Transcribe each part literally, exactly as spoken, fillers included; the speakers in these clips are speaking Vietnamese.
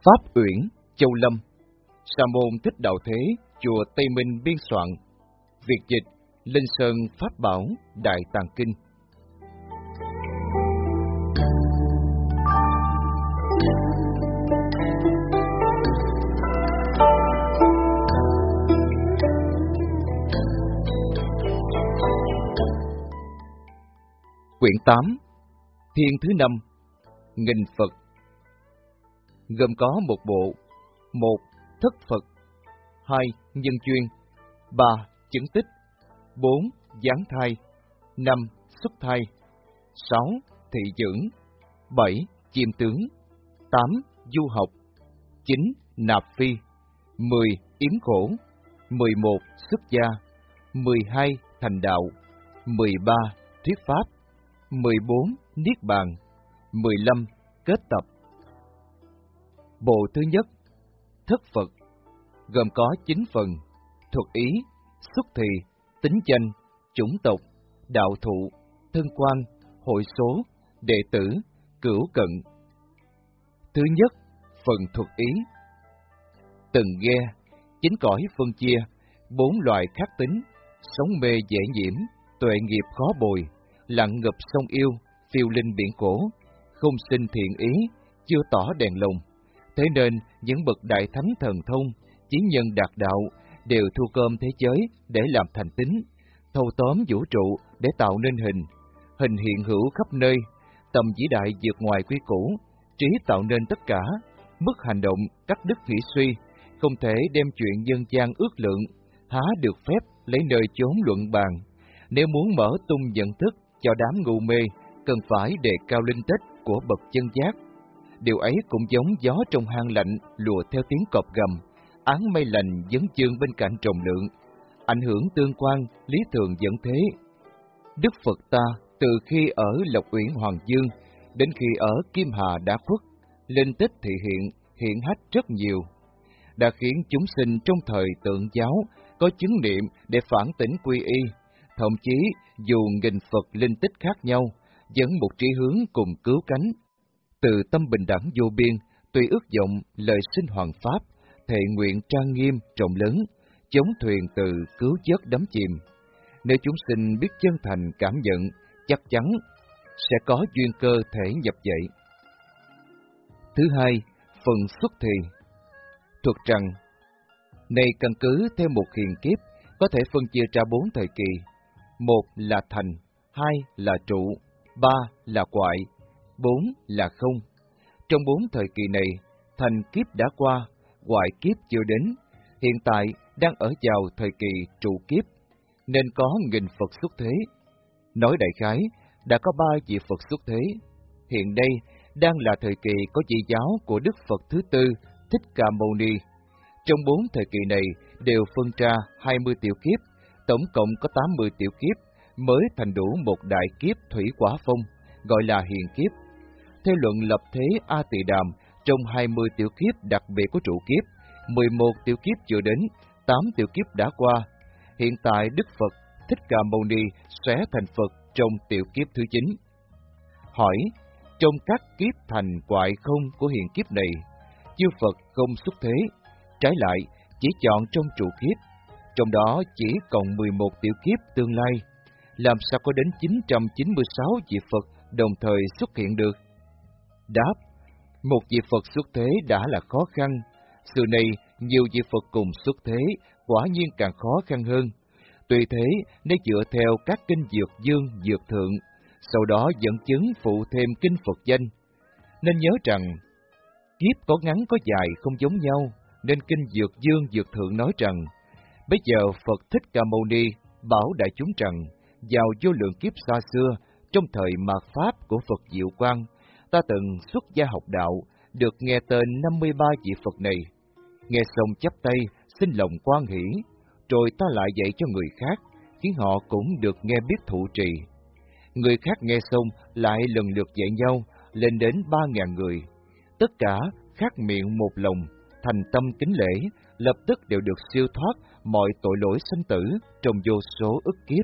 Pháp Uyển, Châu Lâm. Sa môn Thích Đạo Thế, chùa Tây Minh biên soạn. Việt dịch Linh Sơn Pháp Bảo Đại Tạng Kinh. Quyển tám, Thiên thứ năm, Nghìn Phật. Gồm có một bộ: một. Thất Phật, hai. Nhân duyên, ba. Chứng tích, bốn. Giáng thai, năm. Xuất thai, sáu. Thị dưỡng, bảy. Chiêm tướng, tám. Du học, chín. Nạp phi, mười. Yếm khổ, mười một. Xuất gia, mười hai. Thành đạo, mười ba. Thuyết pháp, mười bốn. Niết bàn, mười lăm. Kết tập. Bộ thứ nhất, Thất Phật, gồm có chín phần: thuật ý, xuất thì, tính danh, chủng tộc, đạo thụ, thân quan, hội số, đệ tử, cửu cận. Thứ nhất, phần thuật ý. Từng nghe, chín cõi phân chia, bốn loại khắc tính: sống mê dễ nhiễm, tuệ nghiệp khó bồi, lặng ngập sông yêu, phiêu linh biển khổ, không sinh thiện ý, chưa tỏ đèn lồng. Thế nên, những bậc đại thánh thần thông, chí nhân đạt đạo, đều thu gom thế giới để làm thành tính, thâu tóm vũ trụ để tạo nên hình. Hình hiện hữu khắp nơi, tầm vĩ đại vượt ngoài quy củ, trí tạo nên tất cả, mức hành động cắt đứt hỷ suy, không thể đem chuyện dân gian ước lượng, há được phép lấy nơi chốn luận bàn. Nếu muốn mở tung nhận thức cho đám ngu mê, cần phải đề cao linh tích của bậc chân giác. Điều ấy cũng giống gió trong hang lạnh lùa theo tiếng cọp gầm, áng mây lành vấn chương bên cạnh trồng lượng, ảnh hưởng tương quan, lý thường dẫn thế. Đức Phật ta từ khi ở Lộc Uyển Hoàng Dương đến khi ở Kim Hà đã khuất, linh tích thị hiện, hiện hách rất nhiều, đã khiến chúng sinh trong thời tượng giáo có chứng niệm để phản tỉnh quy y. Thậm chí dù nghìn Phật linh tích khác nhau, vẫn một trí hướng cùng cứu cánh. Từ tâm bình đẳng vô biên, tuy ước vọng lời sinh hoàng pháp, thệ nguyện trang nghiêm trọng lớn, chống thuyền từ cứu vớt đắm chìm. Nếu chúng sinh biết chân thành cảm nhận, chắc chắn sẽ có duyên cơ thể nhập dậy. Thứ hai, phần xuất thì. Thuật rằng, này căn cứ theo một hiền kiếp, có thể phân chia ra bốn thời kỳ. Một là thành, hai là trụ, ba là quại, bốn là không. Trong bốn thời kỳ này, thành kiếp đã qua, quại kiếp chưa đến, hiện tại đang ở vào thời kỳ trụ kiếp, nên có nghìn Phật xuất thế. Nói đại khái, đã có ba vị Phật xuất thế. Hiện đây đang là thời kỳ có vị giáo của Đức Phật thứ tư, Thích Ca Mâu Ni. Trong bốn thời kỳ này đều phân ra hai mươi tiểu kiếp, tổng cộng có tám mươi tiểu kiếp, mới thành đủ một đại kiếp thủy quả phong, gọi là hiền kiếp. Theo luận lập thế A Tỳ Đàm, trong hai mươi tiểu kiếp đặc biệt của trụ kiếp, mười một tiểu kiếp chưa đến, tám tiểu kiếp đã qua. Hiện tại Đức Phật Thích Ca Mâu Ni sẽ thành Phật trong tiểu kiếp thứ chín. Hỏi, trong các kiếp thành quại không của hiện kiếp này, chư Phật không xuất thế, trái lại chỉ chọn trong trụ kiếp, trong đó chỉ còn mười một tiểu kiếp tương lai, làm sao có đến chín trăm chín mươi sáu vị Phật đồng thời xuất hiện được? Đáp, một vị Phật xuất thế đã là khó khăn, sự này nhiều vị Phật cùng xuất thế, quả nhiên càng khó khăn hơn. Tuy thế, nếu dựa theo các kinh Dược Dương, Dược Thượng, sau đó dẫn chứng phụ thêm kinh Phật danh. Nên nhớ rằng, kiếp có ngắn có dài không giống nhau, nên kinh Dược Dương, Dược Thượng nói rằng, bây giờ Phật Thích Ca Mâu Ni bảo đại chúng rằng, vào vô lượng kiếp xa xưa, trong thời mạt Pháp của Phật Diệu Quang, ta từng xuất gia học đạo, được nghe tên năm mươi ba vị Phật này. Nghe xong chắp tay, xin lòng quan hỷ, rồi ta lại dạy cho người khác, khiến họ cũng được nghe biết thụ trì. Người khác nghe xong lại lần lượt dạy nhau, lên đến ba ngàn người. Tất cả khác miệng một lòng, thành tâm kính lễ, lập tức đều được siêu thoát mọi tội lỗi sanh tử trong vô số ức kiếp.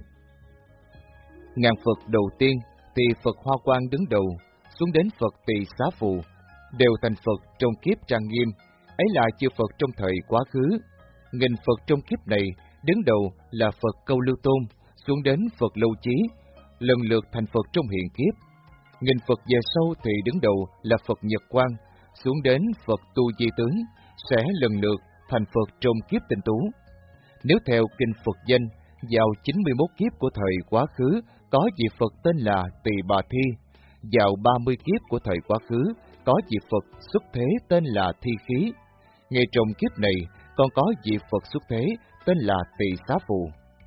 Ngàn Phật đầu tiên thì Phật Hoa Quang đứng đầu, xuống đến Phật Tỳ Xá Phù, đều thành Phật trong kiếp trang nghiêm, ấy là chư Phật trong thời quá khứ. Nghìn Phật trong kiếp này, đứng đầu là Phật Câu Lưu Tôn, xuống đến Phật Lâu Chí, lần lượt thành Phật trong hiện kiếp. Nghìn Phật về sau thì đứng đầu là Phật Nhật Quang, xuống đến Phật Tu Di Tướng, sẽ lần lượt thành Phật trong kiếp Tinh Tú. Nếu theo kinh Phật danh, vào chín mươi mốt kiếp của thời quá khứ có vị Phật tên là Tỳ Bà Thi, vào ba mươi kiếp của thời quá khứ có vị Phật xuất thế tên là Thi Khí. Ngay trong kiếp này còn có vị Phật xuất thế tên là Tỳ Xá Phù.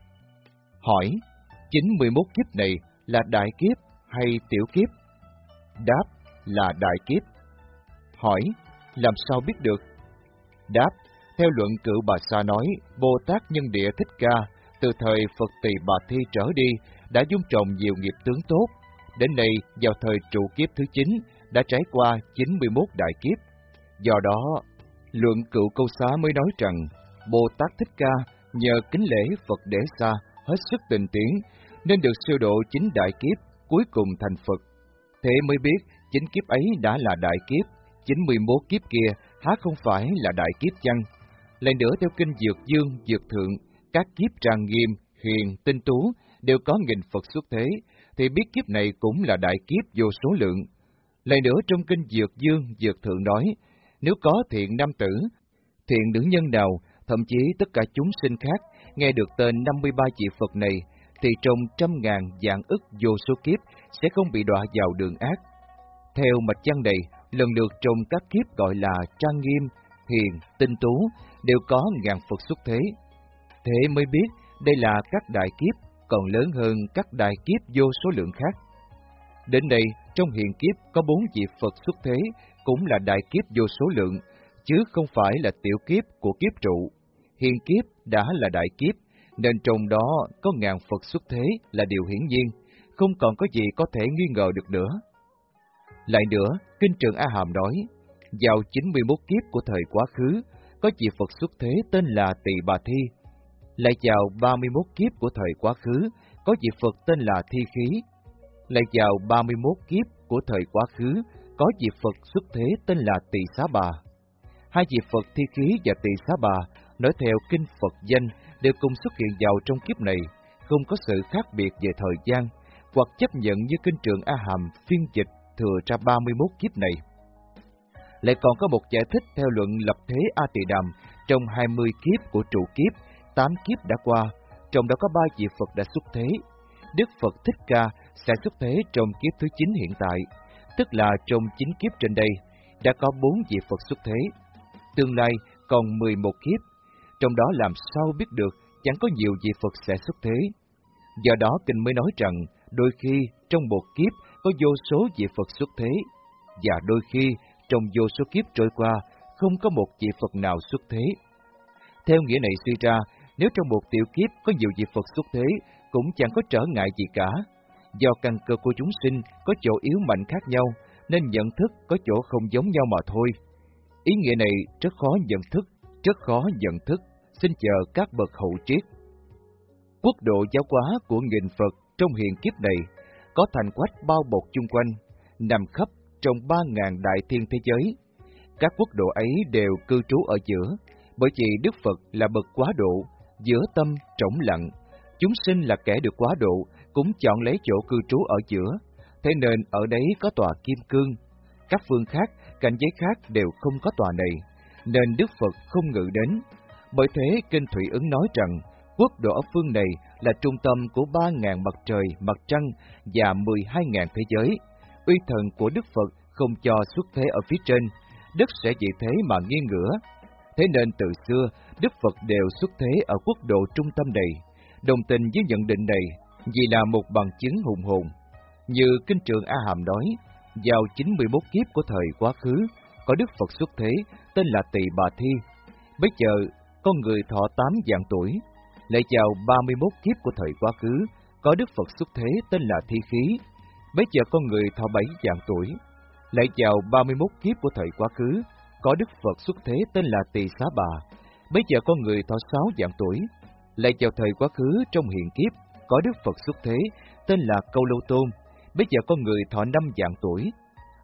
Hỏi, chín mươi mốt kiếp này là đại kiếp hay tiểu kiếp? Đáp là đại kiếp. Hỏi, làm sao biết được? Đáp, theo luận Cựu Bà Sa nói, Bồ Tát Nhân Địa Thích Ca từ thời Phật Tỳ Bà Thi trở đi đã dung trồng nhiều nghiệp tướng tốt. Đến nay, vào thời trụ kiếp thứ chín, đã trải qua chín mươi mốt đại kiếp. Do đó, luận Cựu Câu Xá mới nói rằng, Bồ Tát Thích Ca nhờ kính lễ Phật Đế Sa hết sức tình tiến, nên được siêu độ chín đại kiếp, cuối cùng thành Phật. Thế mới biết, chín kiếp ấy đã là đại kiếp, chín mươi mốt kiếp kia há không phải là đại kiếp chăng? Lại nữa theo kinh Dược Dương, Dược Thượng, các kiếp trang nghiêm, hiền, tinh tú đều có nghìn Phật xuất thế, thì biết kiếp này cũng là đại kiếp vô số lượng. Lại nữa trong kinh Dược Dương, Dược Thượng nói, nếu có thiện nam tử, thiện nữ nhân nào, thậm chí tất cả chúng sinh khác, nghe được tên năm mươi ba vị Phật này, thì trong trăm ngàn vạn ức vô số kiếp sẽ không bị đọa vào đường ác. Theo mạch văn này, lần lượt trong các kiếp gọi là trang nghiêm, hiền, tinh tú đều có ngàn Phật xuất thế. Thế mới biết đây là các đại kiếp còn lớn hơn các đại kiếp vô số lượng khác. Đến đây, trong hiện kiếp có bốn vị Phật xuất thế cũng là đại kiếp vô số lượng, chứ không phải là tiểu kiếp của kiếp trụ. Hiện kiếp đã là đại kiếp, nên trong đó có ngàn Phật xuất thế là điều hiển nhiên, không còn có gì có thể nghi ngờ được nữa. Lại nữa, Kinh Trường A Hàm nói, vào chín mươi mốt kiếp của thời quá khứ, có vị Phật xuất thế tên là Tỳ Bà Thi. Lại vào ba mươi mốt kiếp của thời quá khứ, có vị Phật tên là Thi Khí. Lại vào ba mươi mốt kiếp của thời quá khứ, có vị Phật xuất thế tên là Tỳ Xá Bà. Hai vị Phật Thi Khí và Tỳ Xá Bà, nói theo kinh Phật danh, đều cùng xuất hiện vào trong kiếp này, không có sự khác biệt về thời gian, hoặc chấp nhận như Kinh Trường A Hàm phiên dịch thừa ra ba mươi mốt kiếp này. Lại còn có một giải thích theo luận Lập Thế A Tỳ Đàm trong hai mươi kiếp của trụ kiếp, tám kiếp đã qua, trong đó có ba vị Phật đã xuất thế. Đức Phật Thích Ca sẽ xuất thế trong kiếp thứ chín hiện tại, tức là trong chín kiếp trên đây, đã có bốn vị Phật xuất thế. Tương lai còn mười một kiếp, trong đó làm sao biết được chẳng có nhiều vị Phật sẽ xuất thế. Do đó kinh mới nói rằng, đôi khi trong một kiếp có vô số vị Phật xuất thế, và đôi khi trong vô số kiếp trôi qua không có một vị Phật nào xuất thế. Theo nghĩa này suy ra, nếu trong một tiểu kiếp có nhiều vị Phật xuất thế, cũng chẳng có trở ngại gì cả. Do căn cơ của chúng sinh có chỗ yếu mạnh khác nhau, nên nhận thức có chỗ không giống nhau mà thôi. Ý nghĩa này rất khó nhận thức, rất khó nhận thức, xin chờ các bậc hậu triết. Quốc độ giáo hóa của nghìn Phật trong hiện kiếp này có thành quách bao bọc chung quanh, nằm khắp trong ba ngàn đại thiên thế giới. Các quốc độ ấy đều cư trú ở giữa, bởi vì Đức Phật là bậc quá độ, giữa tâm trống lặng. Chúng sinh là kẻ được quá độ, cũng chọn lấy chỗ cư trú ở giữa, thế nên ở đấy có tòa kim cương. Các phương khác, cảnh giới khác đều không có tòa này, nên Đức Phật không ngự đến. Bởi thế, Kinh Thủy Ứng nói rằng, quốc độ ở phương này là trung tâm của ba ngàn mặt trời, mặt trăng và mười hai ngàn thế giới. Uy thần của Đức Phật không cho xuất thế ở phía trên, đất sẽ vì thế mà nghiêng ngửa. Thế nên từ xưa, Đức Phật đều xuất thế ở quốc độ trung tâm này. Đồng tình với nhận định này, vì là một bằng chứng hùng hồn. Như Kinh Trường A Hàm nói, vào chín mươi mốt kiếp của thời quá khứ, có Đức Phật xuất thế, tên là Tỳ Bà Thi. Bây giờ, con người thọ tám vạn tuổi. Lại vào ba mươi mốt kiếp của thời quá khứ, có Đức Phật xuất thế, tên là Thi Khí. Bây giờ con người thọ bảy vạn tuổi. Lại vào ba mươi mốt kiếp của thời quá khứ, có Đức Phật xuất thế, tên là Tỳ Xá Bà. Bây giờ con người thọ sáu vạn tuổi. Lại vào thời quá khứ trong hiện kiếp, có Đức Phật xuất thế, tên là Câu Lâu Tôn. Bây giờ con người thọ năm vạn tuổi.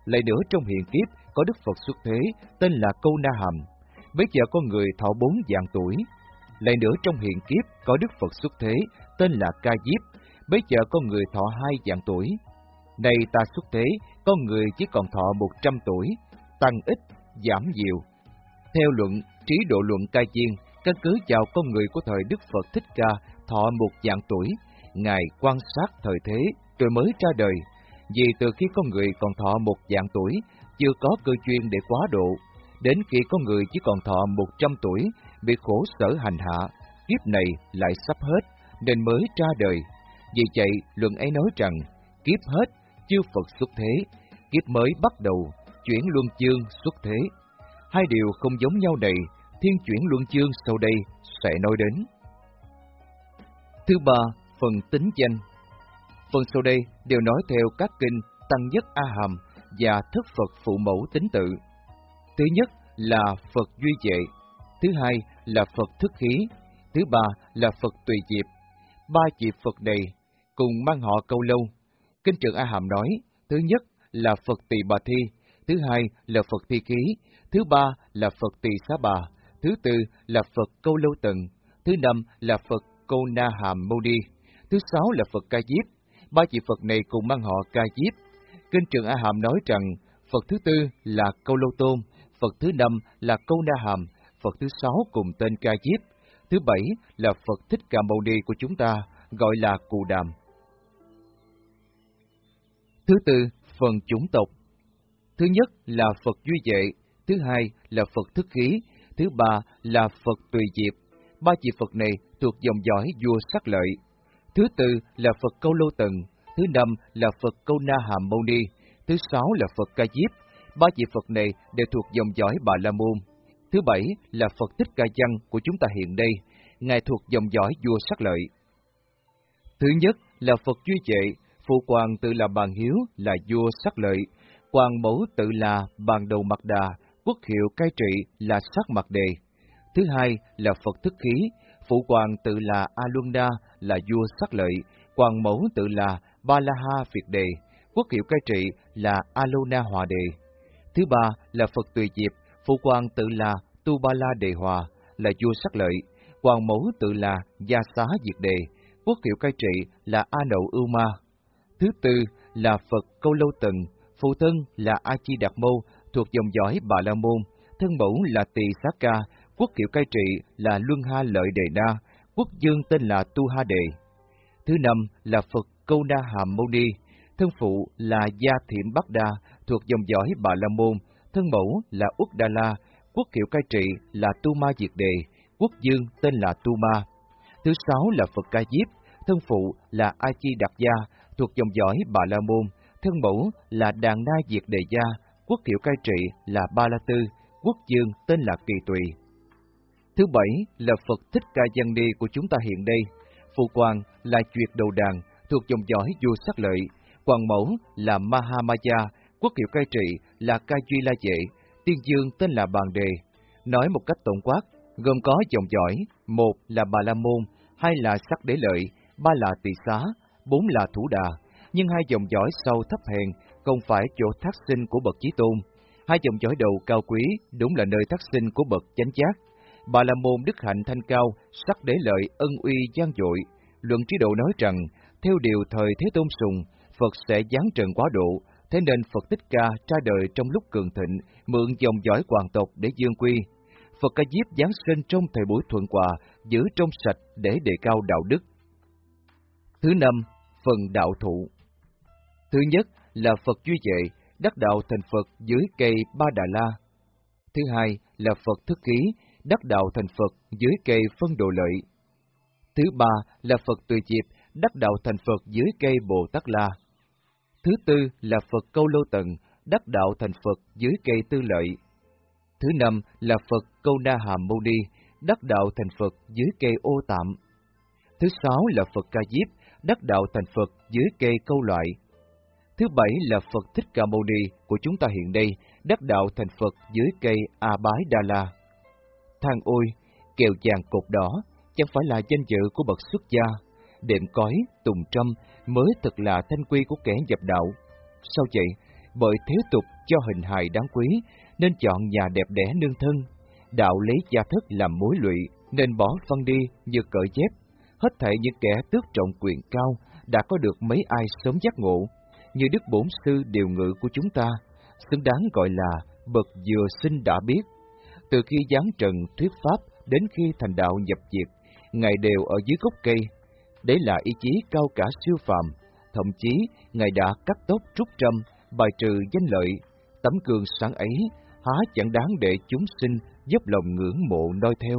Lại nữa trong hiện kiếp có Đức Phật xuất thế tên là Câu Na Hàm, bấy giờ có người thọ bốn vạn tuổi. Lại nữa trong hiện kiếp có Đức Phật xuất thế tên là Ca Diếp, bấy giờ có người thọ hai vạn tuổi. Nay ta xuất thế, có người chỉ còn thọ một trăm tuổi, tăng ít, giảm nhiều. Theo luận Trí Độ Luận Ca Diên, căn cứ vào con người của thời Đức Phật Thích Ca thọ một vạn tuổi, Ngài quan sát thời thế rồi mới ra đời. Vì từ khi con người còn thọ một vạn tuổi, chưa có cơ duyên để quá độ, đến khi con người chỉ còn thọ một trăm tuổi, bị khổ sở hành hạ, kiếp này lại sắp hết, nên mới ra đời. Vì vậy, luận ấy nói rằng, kiếp hết, chư Phật xuất thế, kiếp mới bắt đầu, chuyển luân chương xuất thế. Hai điều không giống nhau này, thiên chuyển luân chương sau đây sẽ nói đến. Thứ ba, phần tính danh. Phần sau đây đều nói theo các kinh Tăng Nhất A Hàm và Thất Phật Phụ Mẫu Tính Tự. Thứ nhất là Phật Duy Vệ, thứ hai là Phật Thức Khí, thứ ba là Phật Tùy Diệp. Ba vị Phật này cùng mang họ Câu Lâu. Kinh Trường A Hàm nói, thứ nhất là Phật Tỳ Bà Thi, thứ hai là Phật Thi Khí, thứ ba là Phật Tỳ Xá Bà, thứ tư là Phật Câu Lâu Tần, thứ năm là Phật Câu Na Hàm Mâu Ni, thứ sáu là Phật Ca Diếp. Ba vị Phật này cùng mang họ Ca Diếp. Kinh Trường A Hàm nói rằng Phật thứ tư là Câu Lâu Tôn, Phật thứ năm là Câu Na Hàm, Phật thứ sáu cùng tên Ca Diếp, thứ bảy là Phật Thích Ca Mâu Ni của chúng ta, gọi là Cù Đàm. Thứ tư, phần chủng tộc. Thứ nhất là Phật Duy Vệ, thứ hai là Phật Thức Khí, thứ ba là Phật Tùy Diệp. Ba vị Phật này thuộc dòng dõi vua Sắc Lợi. Thứ tư là Phật Câu Lâu Tần, thứ năm là Phật Câu Na Hàm Mâu Ni, thứ sáu là Phật Ca Diếp. Ba vị Phật này đều thuộc dòng dõi Bà La Môn. Thứ bảy là Phật Thích Ca Văn của chúng ta hiện đây, Ngài thuộc dòng dõi vua Sắc Lợi. Thứ nhất là Phật Duy Vệ, phụ hoàng tự là Bàn Hiếu là vua Sắc Lợi, hoàng mẫu tự là Bàn Đầu Mạc Đà, quốc hiệu cai trị là Sắc Mạc Đề. Thứ hai là Phật Thức Khí, phụ hoàng tự là A Luân Đa là vua Sắc Lợi, hoàng mẫu tự là Ba La Ha Việt Đề, quốc hiệu cai trị là A Lô Na Hòa Đề. Thứ ba là Phật Tùy Diệp, phụ hoàng tự là Tu Ba La Đề Hòa là vua Sắc Lợi, hoàng mẫu tự là Gia Xá Diệt Đề, quốc hiệu cai trị là A Nậu Ưu Ma. Thứ tư là Phật Câu Lâu Tần, phụ thân là A Chi Đạt Mâu, thuộc dòng dõi Bà La Môn, thân mẫu là Tỳ Xá Ca, quốc hiệu cai trị là Luân Ha Lợi Đề Na, quốc dương tên là Tu Ha Đề. Thứ năm là Phật Câu Na Hàm Mâu Ni, thân phụ là Gia Thiểm Bắc Đa, thuộc dòng dõi Bà La Môn, thân mẫu là Uất Đa La, quốc hiệu cai trị là Tu Ma Diệt Đề, quốc dương tên là Tu Ma. Thứ sáu là Phật Ca Diếp, thân phụ là A Chi Đạt Gia, thuộc dòng dõi Bà La Môn, thân mẫu là Đàn Na Diệt Đề Gia, quốc hiệu cai trị là Ba La Tư, quốc dương tên là Kỳ Tùy. Thứ bảy là Phật Thích Ca Văn Ni của chúng ta hiện đây, phụ hoàng là Duyệt Đầu Đàn, thuộc dòng dõi vua Sắc Lợi, hoàng mẫu là Mahamaya, quốc hiệu cai trị là Ca Duy La Vệ, tiên dương tên là Bàn Đề. Nói một cách tổng quát, gồm có dòng dõi, một là Bà La Môn, hai là Sắc Đế Lợi, ba là Tỳ Xá, bốn là Thủ Đà. Nhưng hai dòng dõi sau thấp hèn, không phải chỗ thác sinh của bậc Chí Tôn. Hai dòng dõi đầu cao quý, đúng là nơi thác sinh của bậc Chánh Giác. Bà La Môn đức hạnh thanh cao, Sắc Đế Lợi ân uy gian dội. Luận Trí Độ nói rằng, theo điều thời Thế Tôn sùng, Phật sẽ giáng trần quá độ, thế nên Phật Thích Ca ra đời trong lúc cường thịnh, mượn dòng dõi hoàng tộc để dương quy. Phật Ca Diếp giáng sinh trong thời buổi thuận hòa, giữ trong sạch để đề cao đạo đức. Thứ năm, phần đạo thụ. Thứ nhất là Phật Duy Vệ, đắc đạo thành Phật dưới cây Ba Đà La. Thứ hai là Phật Thức Khí, đắc đạo thành Phật dưới cây Phân Đồ Lợi. Thứ ba là Phật Tùy Diệp, đắc đạo thành Phật dưới cây Bồ Tát La. Thứ tư là Phật Câu Lô Tần, đắc đạo thành Phật dưới cây Tư Lợi. Thứ năm là Phật Câu Na Hàm Mâu Ni, đắc đạo thành Phật dưới cây Ô Tạm. Thứ sáu là Phật Ca Diếp, đắc đạo thành Phật dưới cây Câu Loại. Thứ bảy là Phật Thích Ca Mâu Ni của chúng ta hiện đây, đắc đạo thành Phật dưới cây A Bái Đa La. Than ôi, kèo vàng cột đỏ, chẳng phải là danh dự của bậc xuất gia, đệm cói, tùng trâm mới thật là thanh quy của kẻ nhập đạo. Sao vậy? bởi thế tục cho hình hài đáng quý, nên chọn nhà đẹp đẽ nương thân. Đạo lấy gia thất làm mối lụy, nên bỏ phân đi như cởi dép. Hết thảy những kẻ tước trọng quyền cao, đã có được mấy ai sớm giác ngộ, như Đức Bổn Sư điều ngự của chúng ta, xứng đáng gọi là bậc vừa sinh đã biết. Từ khi giáng trần thuyết pháp đến khi thành đạo nhập diệt, Ngài đều ở dưới gốc cây. Đấy là ý chí cao cả siêu phàm. Thậm chí, Ngài đã cắt tóc trút trâm, bài trừ danh lợi. Tấm gương sáng ấy há chẳng đáng để chúng sinh dốc lòng ngưỡng mộ noi theo.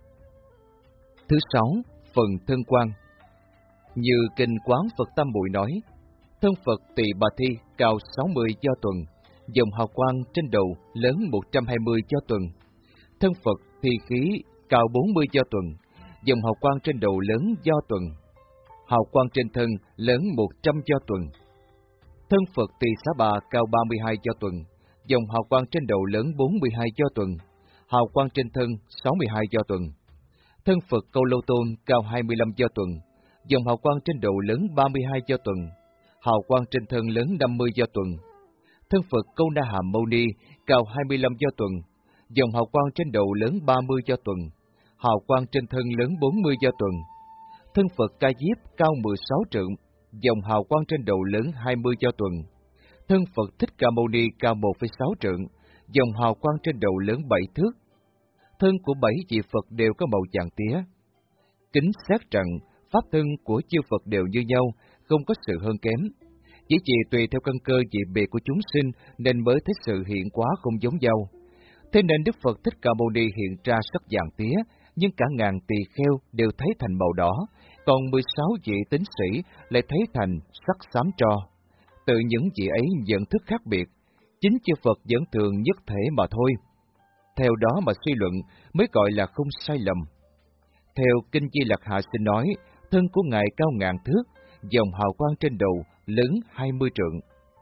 Thứ sáu, phần thân quan. Như kinh Quán Phật Tam Muội nói, thân Phật Tỳ Bà Thi cao sáu mươi do tuần, dòng hào quang trên đầu lớn một trăm hai mươi do tuần. Thân Phật Thi Khí cao bốn mươi do tuần, dòng hào quang trên đầu lớn do tuần. Hào quang trên thân lớn một trăm do tuần. Thân Phật Tỳ Xá Bà cao ba mươi hai do tuần, dòng hào quang trên đầu lớn bốn mươi hai do tuần. Hào quang trên thân sáu mươi hai do tuần. Thân Phật Câu Lâu Tôn cao hai mươi lăm do tuần, dòng hào quang trên đầu lớn ba mươi hai do tuần. Hào quang trên thân lớn năm mươi do tuần. Thân Phật Câu Na Hàm Mâu Ni cao hai mươi lăm do tuần, dòng hào quang trên đầu lớn ba mươi do tuần. Hào quang trên thân lớn bốn mươi do tuần. Thân Phật Ca Diếp cao mười sáu trượng, dòng hào quang trên đầu lớn hai mươi do tuần. Thân Phật Thích Ca Mâu Ni cao một phẩy sáu trượng, dòng hào quang trên đầu lớn bảy thước. Thân của bảy vị Phật đều có màu vàng tía. Kính xét rằng, pháp thân của chư Phật đều như nhau, không có sự hơn kém. Chỉ chỉ tùy theo căn cơ dị biệt của chúng sinh nên mới thấy sự hiện hóa không giống nhau. Thế nên Đức Phật Thích Ca Mâu Ni hiện ra sắc vàng tía, nhưng cả ngàn tỳ kheo đều thấy thành màu đỏ, còn mười sáu vị tín sĩ lại thấy thành sắc xám tro. Từ những vị ấy nhận thức khác biệt, chính chư Phật vẫn thường nhất thể mà thôi. Theo đó mà suy luận mới gọi là không sai lầm. Theo Kinh Di Lặc Hạ Sinh nói, thân của Ngài cao ngàn thước, dòng hào quang trên đầu lớn hai mươi trượng.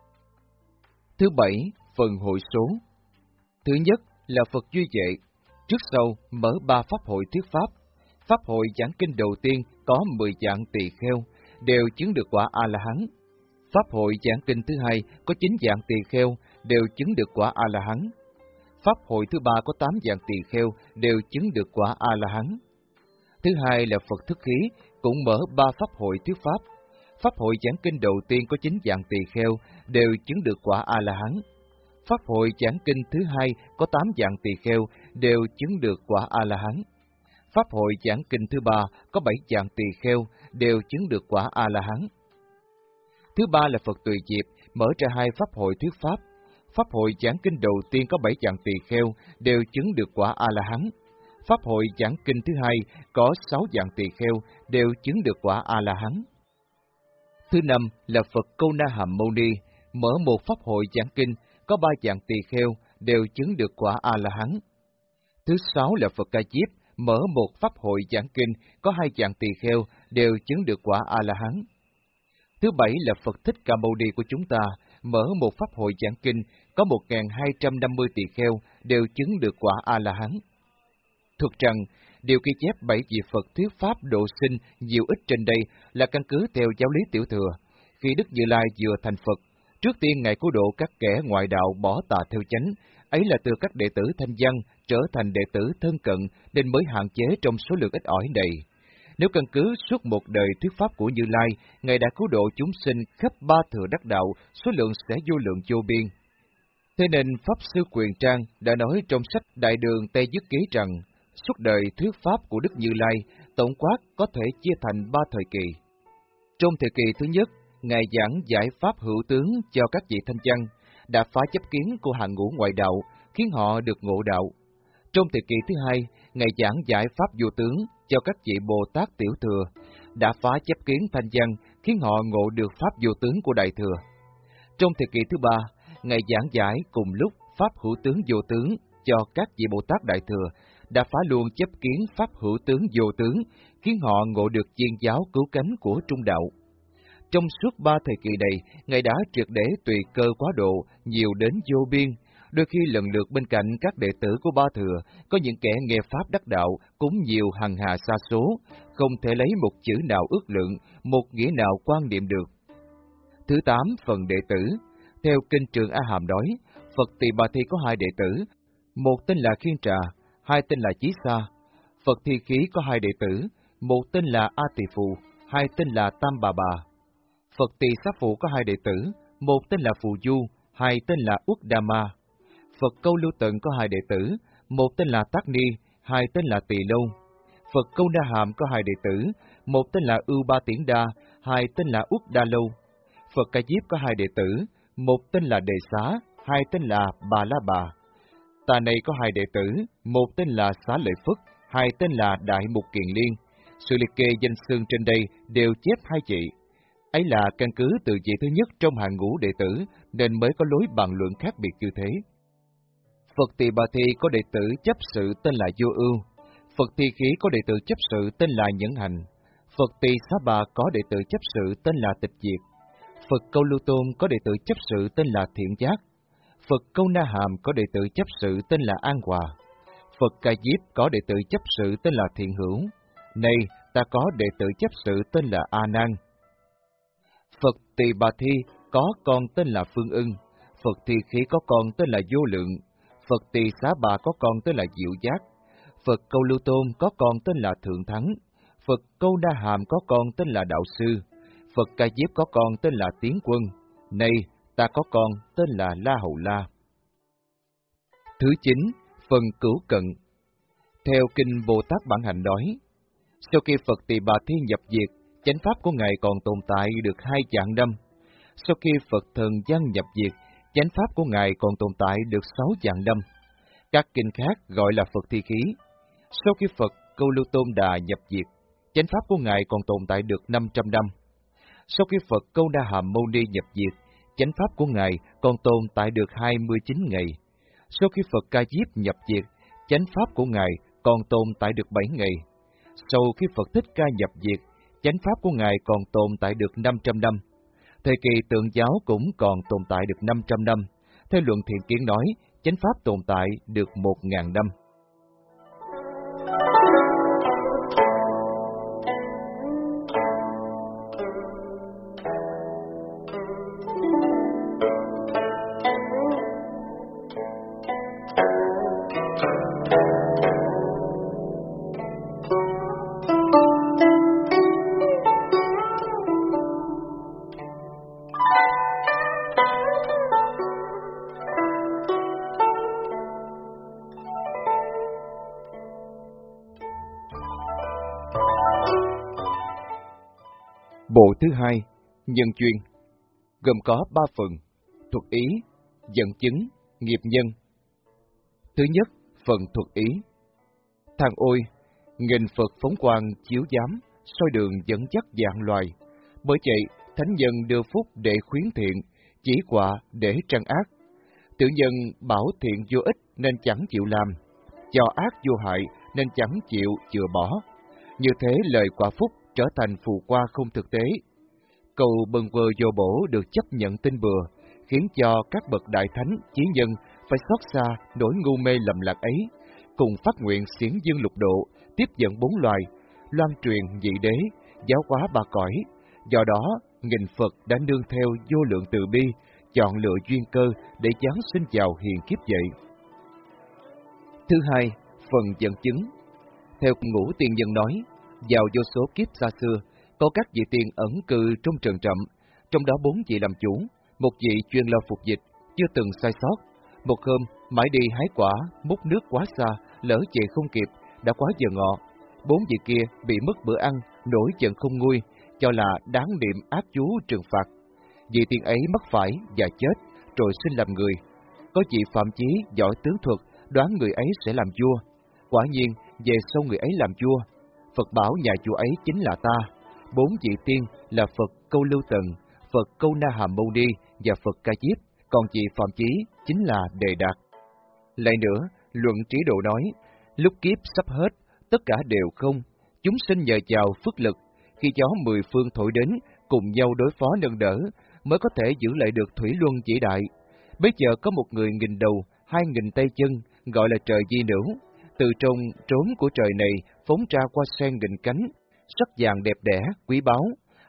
Thứ bảy, phần hội số. Thứ nhất là Phật Duy Vệ, trước sau mở ba pháp hội thuyết pháp. Pháp hội giảng kinh đầu tiên có mười vạn tỳ kheo, đều chứng được quả A-la-hán. Pháp hội giảng kinh thứ hai có chín vạn tỳ kheo, đều chứng được quả A-la-hán. Pháp hội thứ ba có tám vạn tỳ kheo, đều chứng được quả A-la-hán. Thứ hai là Phật Thức Khí, cũng mở ba pháp hội thuyết pháp. Pháp hội giảng kinh đầu tiên có chín vạn tỳ kheo, đều chứng được quả A-la-hán. Pháp hội giảng kinh thứ hai có tám vạn tỳ kheo, đều chứng được quả A-la-hán. Pháp hội giảng kinh thứ ba có bảy vạn tỳ kheo, đều chứng được quả A-la-hán. Thứ ba là Phật Tùy Diệp, mở ra hai pháp hội thuyết pháp. Pháp hội giảng kinh đầu tiên có bảy vạn tỳ kheo, đều chứng được quả A-la-hán. Pháp hội giảng kinh thứ hai có sáu vạn tỳ kheo, đều chứng được quả A-la-hán. Thứ năm là Phật Câu Na Hàm Mâu Ni, mở một pháp hội giảng kinh có ba vạn tỳ kheo, đều chứng được quả A-la-hán. Thứ sáu là Phật Ca Diếp, mở một pháp hội giảng kinh có hai vạn tỳ kheo, đều chứng được quả A-la-hán. Thứ bảy là Phật Thích Ca Mâu Ni của chúng ta, mở một pháp hội giảng kinh có một nghìn hai trăm năm mươi tỳ kheo, đều chứng được quả A-la-hán. Thực rằng, điều ghi chép bảy vị Phật thuyết pháp độ sinh nhiều ít trên đây là căn cứ theo giáo lý tiểu thừa. Khi Đức Như Lai vừa thành Phật, trước tiên Ngài cứu độ các kẻ ngoại đạo bỏ tà theo chánh, ấy là từ các đệ tử thanh văn trở thành đệ tử thân cận nên mới hạn chế trong số lượng ít ỏi này. Nếu căn cứ suốt một đời thuyết pháp của Như Lai, Ngài đã cứu độ chúng sinh khắp ba thừa đắc đạo, số lượng sẽ vô lượng vô biên. Thế nên Pháp Sư Quyền Trang đã nói trong sách Đại Đường Tây Dứt Ký rằng, suốt đời thuyết pháp của Đức Như Lai, tổng quát có thể chia thành ba thời kỳ. Trong thời kỳ thứ nhất, Ngài giảng giải pháp hữu tướng cho các vị thanh văn, đã phá chấp kiến của hàng ngũ ngoại đạo, khiến họ được ngộ đạo. Trong thời kỳ thứ hai, Ngài giảng giải pháp vô tướng cho các vị Bồ Tát tiểu thừa, đã phá chấp kiến thanh văn, khiến họ ngộ được pháp vô tướng của Đại thừa. Trong thời kỳ thứ ba, Ngài giảng giải cùng lúc pháp hữu tướng vô tướng cho các vị Bồ Tát Đại thừa, đã phá luôn chấp kiến pháp hữu tướng vô tướng, khiến họ ngộ được viên giáo cứu cánh của trung đạo. Trong suốt ba thời kỳ này, Ngài đã triệt để tùy cơ quá độ, nhiều đến vô biên. Đôi khi lần lượt bên cạnh các đệ tử của Ba Thừa, có những kẻ nghe pháp đắc đạo cũng nhiều hằng hà sa số, không thể lấy một chữ nào ước lượng, một nghĩa nào quan niệm được. Thứ tám, phần đệ tử. Theo kinh Trường A Hàm nói, Phật Tỳ Bà Thi có hai đệ tử, một tên là Khiên Trà, hai tên là Chí Sa. Phật Thi Khí có hai đệ tử, một tên là A Tỳ Phù, hai tên là Tam Bà Bà. Phật Tỳ Xá Phụ có hai đệ tử, một tên là Phù Du, hai tên là Uất Đa Ma. Phật Câu Lưu Tận có hai đệ tử, một tên là Tác Ni, hai tên là Tỳ Lâu. Phật Câu Na Hàm có hai đệ tử, một tên là Ưu Ba Tiễn Đa, hai tên là Uất Đa Lâu. Phật Ca Diếp có hai đệ tử, một tên là Đề Xá, hai tên là Bà La Bà. Tà này có hai đệ tử, một tên là Xá Lợi Phất, hai tên là Đại Mục Kiền Liên. Sự liệt kê danh xưng trên đây đều chép hai chị. Ấy là căn cứ từ vị thứ nhất trong hàng ngũ đệ tử nên mới có lối bàn luận khác biệt như thế. Phật Tỳ Bà Thi có đệ tử chấp sự tên là Vô Ưu. Phật Thi Khí có đệ tử chấp sự tên là Nhẫn Hành. Phật Tỳ Xá Bà có đệ tử chấp sự tên là Tịch Diệt. Phật Câu Lưu Tôn có đệ tử chấp sự tên là Thiện Giác. Phật Câu Na Hàm có đệ tử chấp sự tên là An Hòa. Phật Ca Diếp có đệ tử chấp sự tên là Thiện Hữu. Nay ta có đệ tử chấp sự tên là A Nan. Phật Tỳ Bà Thi có con tên là Phương Ưng. Phật Thi Khí có con tên là Vô Lượng. Phật Tỳ Xá Bà có con tên là Diệu Giác. Phật Câu Lưu Tôn có con tên là Thượng Thắng. Phật Câu Na Hàm có con tên là Đạo Sư. Phật Ca Diếp có con tên là Tiến Quân. Nay ta có con tên là La Hầu La. Thứ chín, phần cửu cận. Theo kinh Bồ Tát Bản Hạnh nói, sau khi Phật Tỳ Bà Thi nhập diệt, chánh pháp của Ngài còn tồn tại được hai vạn năm. Sau khi Phật Thần Văn nhập diệt, chánh pháp của Ngài còn tồn tại được sáu vạn năm. Các kinh khác gọi là Phật Thi Khí. Sau khi Phật Câu Lưu Tôn Đà nhập diệt, chánh pháp của Ngài còn tồn tại được năm trăm năm. Sau khi Phật Câu Na Hàm Mâu Ni nhập diệt, chánh pháp của Ngài còn tồn tại được hai mươi chín ngày. Sau khi Phật Ca Diếp nhập diệt, chánh pháp của Ngài còn tồn tại được bảy ngày. Sau khi Phật Thích Ca nhập diệt, chánh pháp của Ngài còn tồn tại được năm trăm năm. Thời kỳ Tượng Giáo cũng còn tồn tại được năm trăm năm. Theo Luận Thiện Kiến nói, chánh pháp tồn tại được một ngàn năm. Bộ thứ hai, nhân duyên, gồm có ba phần, thuật ý, dẫn chứng, nghiệp nhân. Thứ nhất, phần thuật ý. Thằng ôi, nghìn Phật phóng quang chiếu giám, soi đường dẫn dắt dạng loài. Bởi vậy, thánh nhân đưa phúc để khuyến thiện, chỉ quả để trăng ác. Tiểu nhân bảo thiện vô ích nên chẳng chịu làm, cho ác vô hại nên chẳng chịu chừa bỏ. Như thế lời quả phúc trở thành phù qua không thực tế. Cầu bần vờ vô bổ được chấp nhận tin bừa, khiến cho các bậc đại thánh, chí nhân phải xót xa nỗi ngu mê lầm lạc ấy, cùng phát nguyện xiển dương lục độ, tiếp dẫn bốn loài, loan truyền nhị đế, giáo hóa ba cõi. Do đó, nghìn Phật đã nương theo vô lượng từ bi, chọn lựa duyên cơ để giáng sinh vào hiền kiếp vậy. Thứ hai, phần dẫn chứng. Theo Ngũ Tiên Nhân nói, vào vô số kiếp xa xưa, có các vị tiên ẩn cư trong rừng rậm, trong đó bốn vị làm chủ, một vị chuyên lo phục dịch, chưa từng sai sót. Một hôm, mãi đi hái quả, múc nước quá xa, lỡ về không kịp, đã quá giờ ngọ. Bốn vị kia bị mất bữa ăn, nổi giận không nguôi, cho là đáng niệm ác chú trừng phạt. Vị tiên ấy mắc phải và chết, rồi sinh làm người. Có vị phạm chí giỏi tướng thuật, đoán người ấy sẽ làm vua. Quả nhiên, về sau người ấy làm vua. Phật bảo nhà vua ấy chính là ta. Bốn vị tiên là Phật Câu Lưu Tần, Phật Câu Na Hàm Mâu Ni và Phật Ca Diếp, còn vị phạm chí chính là Đề Đạt. Lại nữa, Luận Trí Độ nói, lúc kiếp sắp hết, tất cả đều không, chúng sinh nhờ vào phước lực, khi gió mười phương thổi đến, cùng nhau đối phó nâng đỡ, mới có thể giữ lại được thủy luân vĩ đại. Bây giờ có một người nghìn đầu, hai nghìn tay chân, gọi là trời di nữ, từ trong trốn của trời này phóng ra qua sen nghìn cánh, sắc vàng đẹp đẽ, quý báu,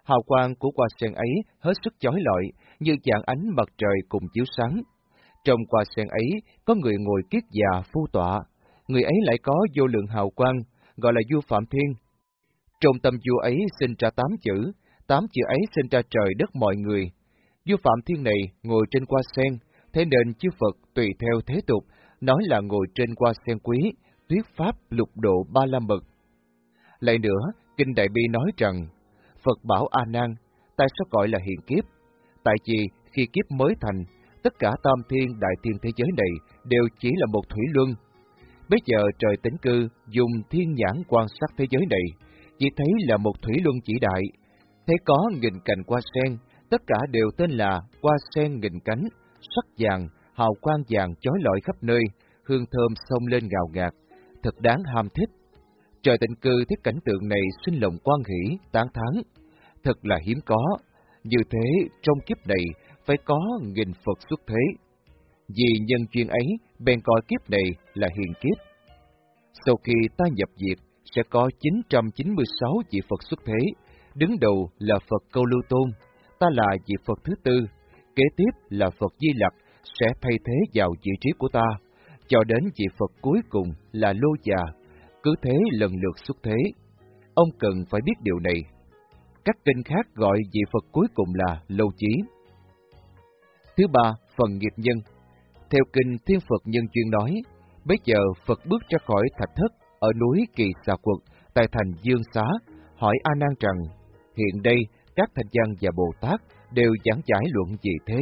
Hào quang của hoa sen ấy hết sức chói lọi, như dạng ánh mặt trời cùng chiếu sáng. Trong hoa sen ấy có người ngồi kiết già phu tọa, người ấy lại có vô lượng hào quang, gọi là vua Phạm Thiên. Trong tâm vua ấy sinh ra tám chữ, tám chữ ấy sinh ra trời đất mọi người. Vua Phạm Thiên này ngồi trên hoa sen, thế nên chư Phật tùy theo thế tục, nói là ngồi trên hoa sen quý, thuyết pháp lục độ ba la mật. Lại nữa, Kinh Đại Bi nói rằng, Phật bảo A Nan, tại sao gọi là hiện kiếp? Tại vì khi kiếp mới thành, tất cả tam thiên đại thiên thế giới này đều chỉ là một thủy luân. Bây giờ trời tĩnh cư dùng thiên nhãn quan sát thế giới này, chỉ thấy là một thủy luân chỉ đại. Thế có nghìn cành hoa sen, tất cả đều tên là hoa sen nghìn cánh, sắc vàng, hào quang vàng chói lọi khắp nơi, hương thơm xông lên ngào ngạt, thật đáng ham thích. Trời tịnh cư thấy cảnh tượng này sinh lòng quan hỷ, tán thán, thật là hiếm có. Như thế trong kiếp này phải có nghìn Phật xuất thế. Vì nhân duyên ấy, bèn coi kiếp này là hiền kiếp. Sau khi ta nhập diệt, sẽ có chín trăm chín mươi sáu vị Phật xuất thế. Đứng đầu là Phật Câu Lưu Tôn, ta là vị Phật thứ tư. Kế tiếp là Phật Di Lặc sẽ thay thế vào vị trí của ta, cho đến vị Phật cuối cùng là Lô Già, cứ thế lần lượt xuất thế. Ông cần phải biết điều này. Các kinh khác gọi vị Phật cuối cùng là Lâu Chí. Thứ ba, phần nghiệp nhân. Theo kinh Thiên Phật Nhân Duyên nói, bây giờ Phật bước ra khỏi thạch thất ở núi Kỳ Xà Quật, tại thành Dương Xá, hỏi A Nan rằng, hiện đây các thanh văn và Bồ Tát đều giảng giải luận gì thế?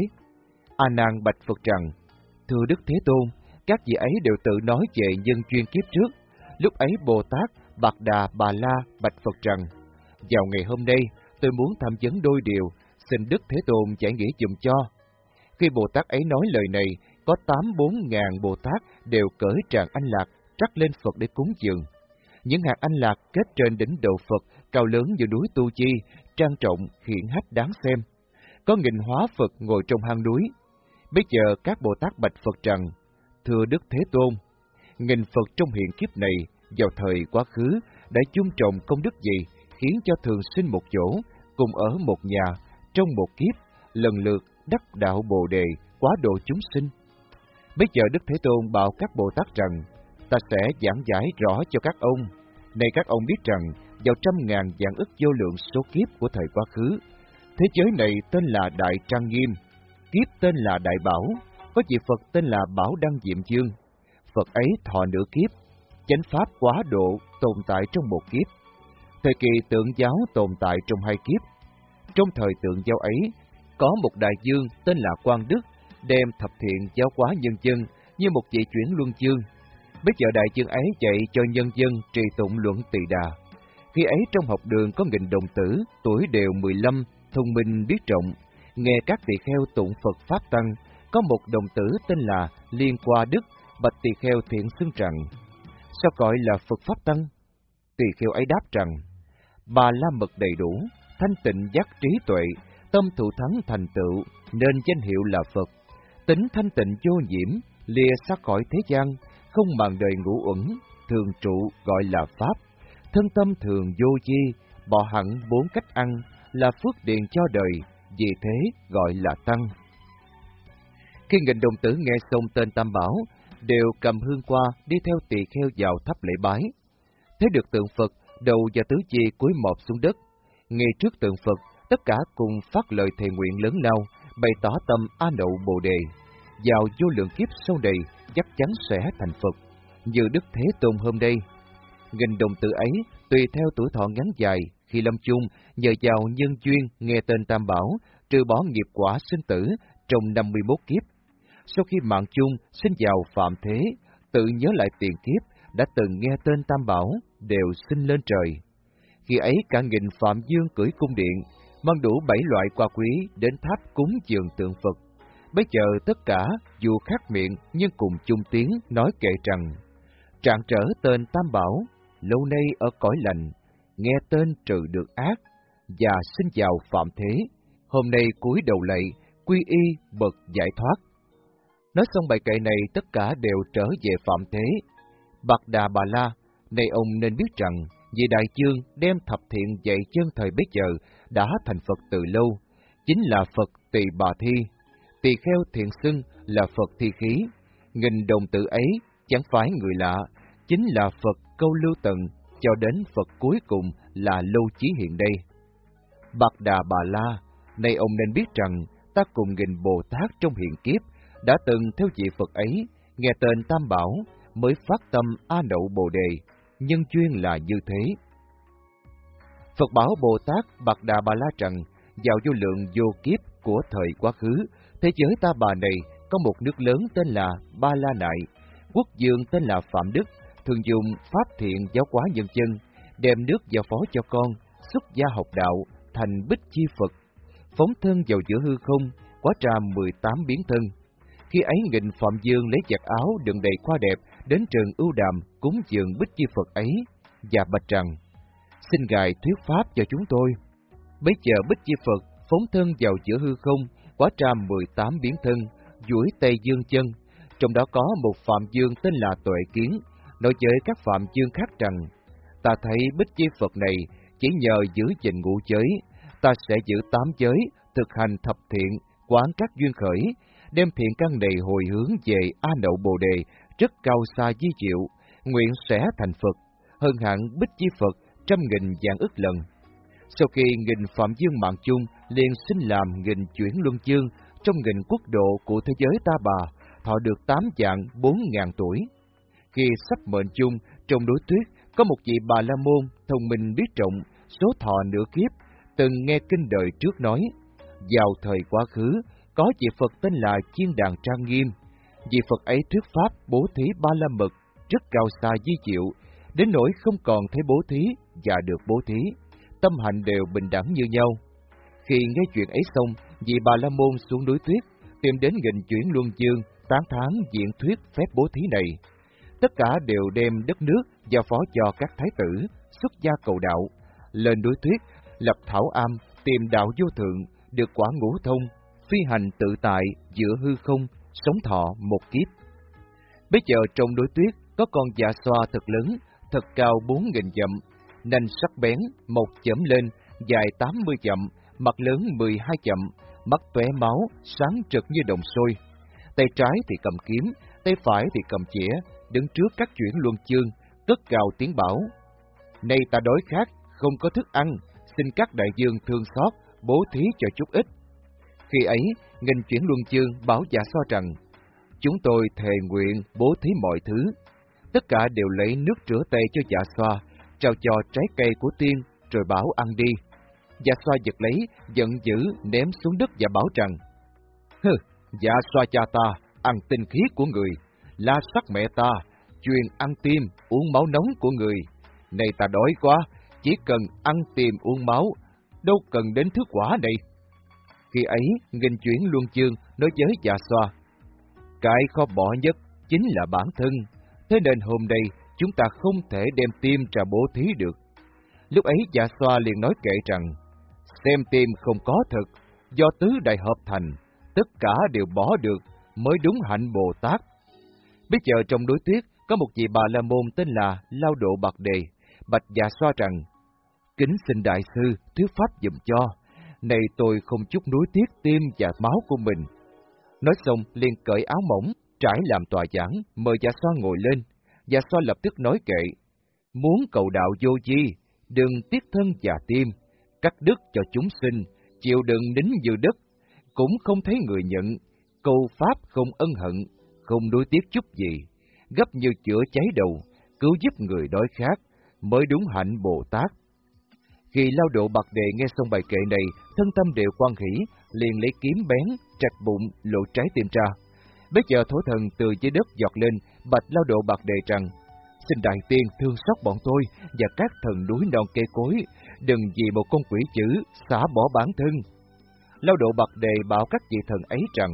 A Nan bạch Phật rằng, thưa Đức Thế Tôn, các vị ấy đều tự nói về nhân duyên kiếp trước. Lúc ấy Bồ Tát Bạc Đà Bà La bạch Phật rằng, vào ngày hôm nay tôi muốn tham vấn đôi điều, xin Đức Thế Tôn giải nghĩa dùm cho. Khi Bồ Tát ấy nói lời này, có tám bốn ngàn Bồ Tát đều cởi tràng anh lạc trắc lên Phật để cúng dường. Những hạt anh lạc kết trên đỉnh đầu Phật cao lớn như núi Tu Chi, trang trọng hiển hách đáng xem. Có nghìn hóa Phật ngồi trong hang núi. Bây giờ các Bồ Tát bạch Phật rằng, thưa Đức Thế Tôn, nghìn Phật trong hiện kiếp này vào thời quá khứ đã chung trồng công đức gì khiến cho thường sinh một chỗ, cùng ở một nhà, trong một kiếp, lần lượt đắc đạo Bồ Đề, quá độ chúng sinh. Bây giờ Đức Thế Tôn bảo các Bồ Tát rằng, ta sẽ giảng giải rõ cho các ông. Này các ông biết rằng, vào trăm ngàn vạn ức vô lượng số kiếp của thời quá khứ, thế giới này tên là Đại Trang Nghiêm, kiếp tên là Đại Bảo, có vị Phật tên là Bảo Đăng Diệm Dương. Phật ấy thọ nửa kiếp, chánh pháp quá độ tồn tại trong một kiếp. Thời kỳ tượng giáo tồn tại trong hai kiếp. Trong thời tượng giáo ấy, có một đại dương tên là Quang Đức, đem thập thiện giáo hóa nhân dân như một vị chuyển luân chương. Bây giờ đại dương ấy dạy cho nhân dân trì tụng luận Tỳ Đà. Khi ấy trong học đường có nghìn đồng tử, tuổi đều mười lăm, thông minh biết rộng, nghe các tỳ kheo tụng Phật Pháp Tăng. Có một đồng tử tên là Liên Qua Đức, bạch tỳ kheo thiện xưng rằng, sao gọi là Phật Pháp Tăng? Tỳ kheo ấy đáp rằng, Bà la mật đầy đủ, thanh tịnh giác trí tuệ, tâm thụ thắng thành tựu, nên danh hiệu là Phật. Tính thanh tịnh vô nhiễm, lìa xa khỏi thế gian, không màng đời ngũ uẩn, thường trụ gọi là Pháp. Thân tâm thường vô chi, bỏ hẳn bốn cách ăn, là phước điền cho đời, vì thế gọi là Tăng. Khi nghìn đồng tử nghe xong tên Tam Bảo, đều cầm hương qua đi theo tỳ kheo vào thắp lễ bái. Thấy được tượng Phật, đầu và tứ chi cúi mọp xuống đất. Ngay trước tượng Phật, tất cả cùng phát lời thề nguyện lớn lao, bày tỏ tâm A Nậu Bồ Đề. Vào vô lượng kiếp sau đây, chắc chắn sẽ thành Phật, như Đức Thế Tôn hôm nay. Nghìn đồng tử ấy, tùy theo tuổi thọ ngắn dài, khi lâm chung, nhờ vào nhân duyên nghe tên Tam Bảo, trừ bỏ nghiệp quả sinh tử trong năm mươi mốt kiếp. Sau khi mạng chung sinh vào phạm thế, tự nhớ lại tiền kiếp, đã từng nghe tên Tam Bảo, đều sinh lên trời. Khi ấy cả nghìn phạm dương cưỡi cung điện, mang đủ bảy loại qua quý đến tháp cúng dường tượng Phật. Bây giờ tất cả, dù khác miệng nhưng cùng chung tiếng nói kệ rằng, trạng trở tên Tam Bảo, lâu nay ở cõi lành, nghe tên trừ được ác, và sinh vào phạm thế, hôm nay cúi đầu lạy, quy y bậc giải thoát. Nói xong bài kệ này, tất cả đều trở về phạm thế. Bạc Đà Bà La, này ông nên biết rằng, Vì Đại Dương đem thập thiện dạy chân thời bấy giờ đã thành Phật từ lâu, chính là Phật Tỳ Bà Thi. Tỳ kheo thiện xưng là Phật Thi Khí. Nghìn đồng tử ấy chẳng phải người lạ, chính là Phật Câu Lưu Tận, cho đến Phật cuối cùng là Lâu Chí hiện đây. Bạc Đà Bà La, nay ông nên biết rằng ta cùng nghìn Bồ Tát trong hiện kiếp đã từng theo vị Phật ấy, nghe tên Tam Bảo mới phát tâm A Nậu Bồ Đề, nhân duyên là như thế. Phật bảo Bồ Tát Bạc Đà Bà La rằng, vào vô lượng vô kiếp của thời quá khứ, thế giới ta bà này có một nước lớn tên là Ba La Nại, quốc vương tên là Phạm Đức, thường dùng pháp thiện giáo hóa nhân dân, đem nước giao phó cho con, xuất gia học đạo, thành Bích Chi Phật, phóng thân vào giữa hư không, hóa ra mười tám biến thân. Khi ấy nghìn Phạm Dương lấy giặt áo đựng đầy hoa đẹp đến trường Ưu Đàm cúng dường Bích Chi Phật ấy, và bạch rằng, xin Ngài thuyết pháp cho chúng tôi. Bấy giờ Bích Chi Phật phóng thân vào giữa hư không, hóa ra mười tám biến thân, duỗi tay dương chân. Trong đó có một Phạm Dương tên là Tuệ Kiến, nói với các Phạm Dương khác rằng, ta thấy Bích Chi Phật này chỉ nhờ giữ gìn ngũ giới, ta sẽ giữ tám giới, thực hành thập thiện, quán các duyên khởi, đem thiện căn này hồi hướng về A Nậu Bồ Đề, rất cao xa di diệu, nguyện sẽ thành Phật, hơn hẳn Bích Chi Phật trăm nghìn vạn ức lần. Sau khi nghìn Phạm Dương mạng chung liền sinh làm nghìn chuyển luân dương trong nghìn quốc độ của thế giới ta bà, thọ được tám vạn bốn ngàn tuổi. Khi sắp mệnh chung, trong đối tuyết có một vị Bà La Môn thông minh biết rộng, số thọ nửa kiếp, từng nghe kinh đời trước nói, vào thời quá khứ có vị Phật tên là Chiên Đàn Trang Nghiêm. Vị Phật ấy thuyết pháp bố thí ba la mật rất cao xa di diệu, đến nỗi không còn thấy bố thí và được bố thí, tâm hạnh đều bình đẳng như nhau. Khi nghe chuyện ấy xong, vị Bà La Môn xuống núi tuyết, tìm đến nghìn chuyển luân dương, tán thán diện thuyết phép bố thí này. Tất cả đều đem đất nước giao phó cho các thái tử, xuất gia cầu đạo, lên núi tuyết, lập thảo am, tìm đạo vô thượng, được quả ngũ thông, phi hành tự tại giữa hư không, sống thọ một kiếp. Bây giờ trong núi tuyết có con dạ xoa thật lớn, thật cao bốn nghìn dặm, nanh sắc bén, một chởm lên, dài tám mươi dặm, mặt lớn mười hai dặm, mắt tóe máu, sáng rực như đồng sôi. Tay trái thì cầm kiếm, tay phải thì cầm chĩa, đứng trước các chuyển luân chương, cất gào tiếng bảo: Nay ta đói khát, không có thức ăn, xin các đại dương thương xót, bố thí cho chút ít. Khi ấy, nghìn chuyển luân chương bảo dạ xoa rằng: Chúng tôi thề nguyện bố thí mọi thứ. Tất cả đều lấy nước rửa tay cho dạ xoa, trao cho trái cây của tiên, rồi bảo ăn đi. Dạ xoa giật lấy, giận dữ ném xuống đất và bảo rằng: Hừ, dạ xoa cha ta, ăn tinh khí của người, la sắc mẹ ta, chuyên ăn tim, uống máu nóng của người. Này ta đói quá, chỉ cần ăn tim uống máu, đâu cần đến thứ quả này. Khi ấy, nghìn chuyển luân chương nói với dạ xoa: Cái khó bỏ nhất chính là bản thân, thế nên hôm nay chúng ta không thể đem tim ra bố thí được. Lúc ấy dạ xoa liền nói kệ rằng: Xem tim không có thật, do tứ đại hợp thành, tất cả đều bỏ được, mới đúng hạnh Bồ Tát. Bây giờ trong núi tuyết có một vị Bà La Môn tên là Lao Độ Bạc Đề, bạch dạ xoa rằng: Kính xin đại sư thuyết pháp giùm cho, này tôi không chút nuối tiếc tim và máu của mình. Nói xong liền cởi áo mỏng, trải làm tòa giảng, mời dạ xoa ngồi lên. Dạ xoa lập tức nói kệ: Muốn cầu đạo vô vi, đừng tiếc thân và tim, cắt đứt cho chúng sinh, chịu đựng nín như đất, cũng không thấy người nhận, câu pháp không ân hận, không nuối tiếc chút gì, gấp như chữa cháy đầu, cứu giúp người đói khát, mới đúng hạnh Bồ Tát. Khi Lao Độ Bạc Đề nghe xong bài kệ này, thân tâm đều quan hỷ, liền lấy kiếm bén, trạch bụng, lộ trái tim ra. Bây giờ thổ thần từ dưới đất giọt lên, bạch Lao Độ Bạc Đề rằng: Xin đại tiên thương xót bọn tôi và các thần núi non cây cối, đừng vì một con quỷ dữ xả bỏ bản thân. Lao Độ Bạc Đề bảo các vị thần ấy rằng: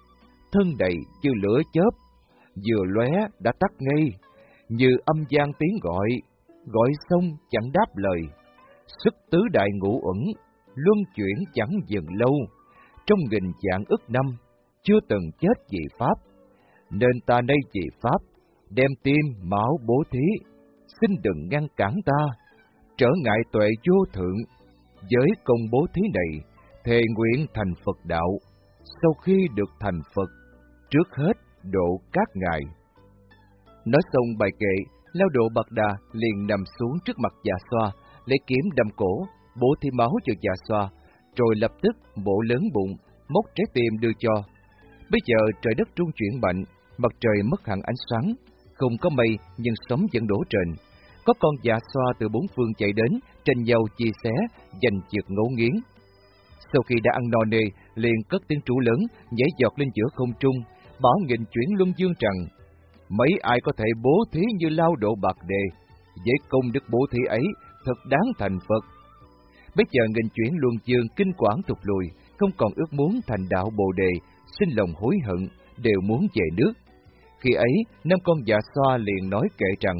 Thân đầy như lửa chớp, vừa lóe đã tắt ngay, như âm gian tiếng gọi, gọi xong chẳng đáp lời. Sức tứ đại ngũ uẩn, luân chuyển chẳng dừng lâu, trong nghìn vạn ức năm, chưa từng chết vì Pháp. Nên ta nay vì Pháp, đem tim máu bố thí, xin đừng ngăn cản ta. trở ngại tuệ vô thượng, với công bố thí này, thề nguyện thành Phật đạo, sau khi được thành Phật, trước hết độ các ngài. Nói xong bài kệ, Lao độ Bạc Đà liền nằm xuống trước mặt Dạ Xoa, lấy kiếm đâm cổ, bổ thí máu cho Dạ Xoa, rồi lập tức bổ lớn bụng, móc trái tim đưa cho. Bây giờ trời đất trung chuyển mạnh, mặt trời mất hẳn ánh sáng, không có mây nhưng sóng vẫn đổ trên. Có con Dạ Xoa từ bốn phương chạy đến, tranh nhau chia xé, giành giật ngấu nghiến. Sau khi đã ăn no nê, liền cất tiếng trú lớn, nhảy giọt lên giữa không trung, bảo nghịch chuyển luân dương rằng: mấy ai có thể bố thí như Lao độ Bạc Đề, với công đức bố thí ấy thật đáng thành Phật. Bây giờ nghịch chuyển luân dương kinh quản thụt lùi, không còn ước muốn thành đạo Bồ Đề, sinh lòng hối hận, đều muốn về nước. Khi ấy, năm con Dạ Xoa liền nói kệ rằng: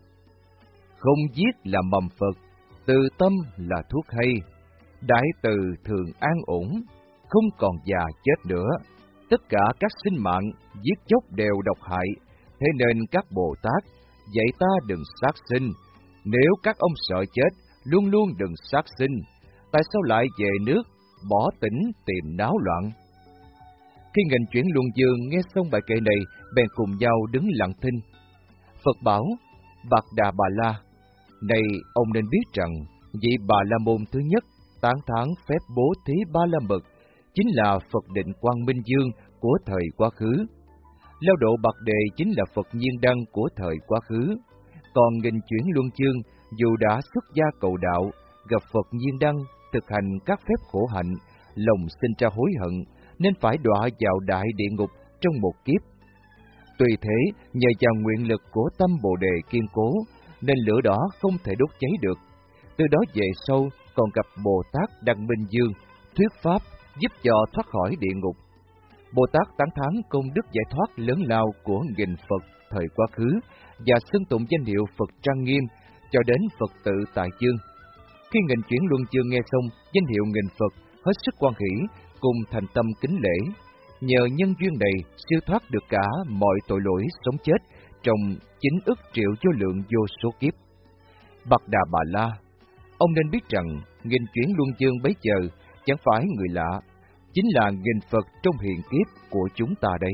không giết là mầm Phật, từ tâm là thuốc hay, đại từ thường an ổn, không còn già chết nữa. Tất cả các sinh mạng giết chóc đều độc hại, thế nên các Bồ Tát dạy ta đừng sát sinh. Nếu các ông sợ chết, luôn luôn đừng sát sinh. Tại sao lại về nước, bỏ tỉnh tìm náo loạn? Khi nghịch chuyển luân dương nghe xong bài kệ này, bèn cùng nhau đứng lặng thinh. Phật bảo: Bạc Đà Bà La, này ông nên biết rằng, vị Bà La Môn thứ nhất tán thán phép bố thí ba la mật, chính là Phật Định Quang Minh Dương của thời quá khứ. Lao độ Bạc Đề chính là Phật Nhiên Đăng của thời quá khứ. Còn nghịch chuyển luân dương, dù đã xuất gia cầu đạo, gặp Phật Nhiên Đăng, thực hành các phép khổ hạnh, lòng sinh ra hối hận, nên phải đọa vào đại địa ngục trong một kiếp. Tuy thế, nhờ vào nguyện lực của tâm Bồ Đề kiên cố, nên lửa đó không thể đốt cháy được. Từ đó về sau, còn gặp Bồ Tát Đăng Minh Dương, thuyết pháp giúp cho thoát khỏi địa ngục. Bồ Tát tán thán công đức giải thoát lớn lao của nghìn Phật thời quá khứ và xưng tụng danh hiệu Phật trang nghiêm cho đến Phật tự tại dương. Khi nghịch chuyển luân dương nghe xong danh hiệu nghìn Phật, hết sức quan hỷ, cùng thành tâm kính lễ. Nhờ nhân duyên này, siêu thoát được cả mọi tội lỗi sống chết trong chín ức triệu vô lượng vô số kiếp. Bạc Đà Bà La, ông nên biết rằng nghịch chuyển luân dương bấy giờ chẳng phải người lạ, chính là nghìn Phật trong hiện kiếp của chúng ta đấy.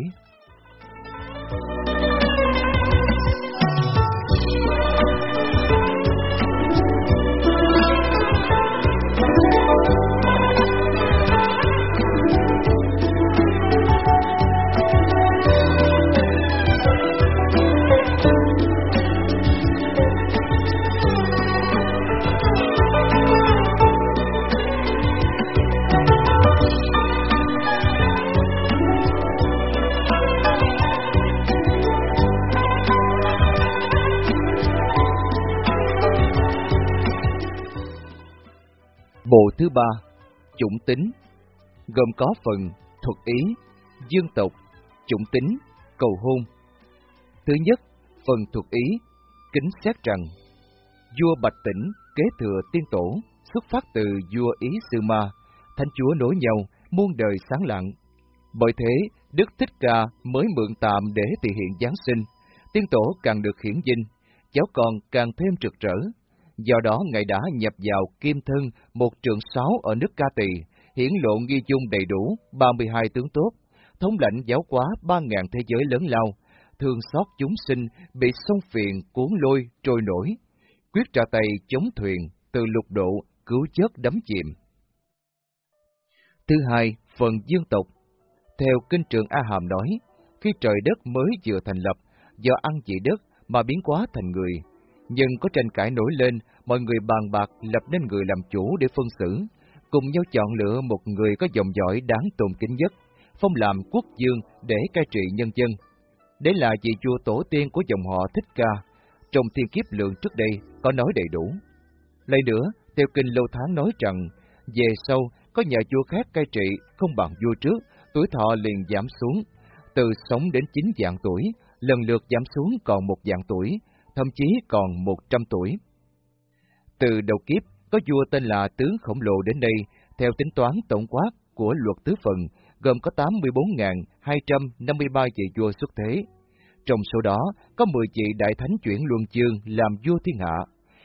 Bộ thứ ba, chủng tính, gồm có phần thuật ý, dương tộc, chủng tính, cầu hôn. Thứ nhất, phần thuật ý, kính xét rằng, vua Bạch Tĩnh kế thừa tiên tổ, xuất phát từ vua Ý Sư Ma, thánh chúa nối nhau, muôn đời sáng lặng. Bởi thế, Đức Thích Ca mới mượn tạm để thể hiện Giáng sinh, tiên tổ càng được hiển vinh, cháu con càng thêm rực rỡ. Do đó, Ngài đã nhập vào kim thân một trượng sáu ở nước Ca Tỳ, hiển lộ nghi dung đầy đủ ba mươi hai tướng tốt, thống lãnh giáo hóa ba ngàn thế giới lớn lao, thương xót chúng sinh bị sông phiền cuốn lôi trôi nổi, quyết ra tay chống thuyền từ lục độ cứu chất đắm chìm. Thứ hai, phần dương tộc. Theo kinh Trường A Hàm nói, khi trời đất mới vừa thành lập, do ăn dị đất mà biến hóa thành người. Nhưng có tranh cãi nổi lên, mọi người bàn bạc lập nên người làm chủ để phân xử, cùng nhau chọn lựa một người có dòng dõi đáng tôn kính nhất, phong làm quốc vương để cai trị nhân dân. Đấy là vị vua tổ tiên của dòng họ Thích Ca, trong thiên kiếp lượng trước đây có nói đầy đủ. Lại nữa, theo kinh Lâu Tháng nói rằng, về sau có nhà vua khác cai trị không bằng vua trước, tuổi thọ liền giảm xuống, từ sống đến chín vạn tuổi, lần lượt giảm xuống còn một vạn tuổi, thậm chí còn một trăm tuổi. Từ đầu kiếp, có vua tên là Tướng Khổng Lồ đến đây, theo tính toán tổng quát của luật tứ phần, gồm có tám mươi bốn nghìn hai trăm năm mươi ba vị vua xuất thế. Trong số đó, có mười vị đại thánh chuyển luân chương làm vua thiên hạ.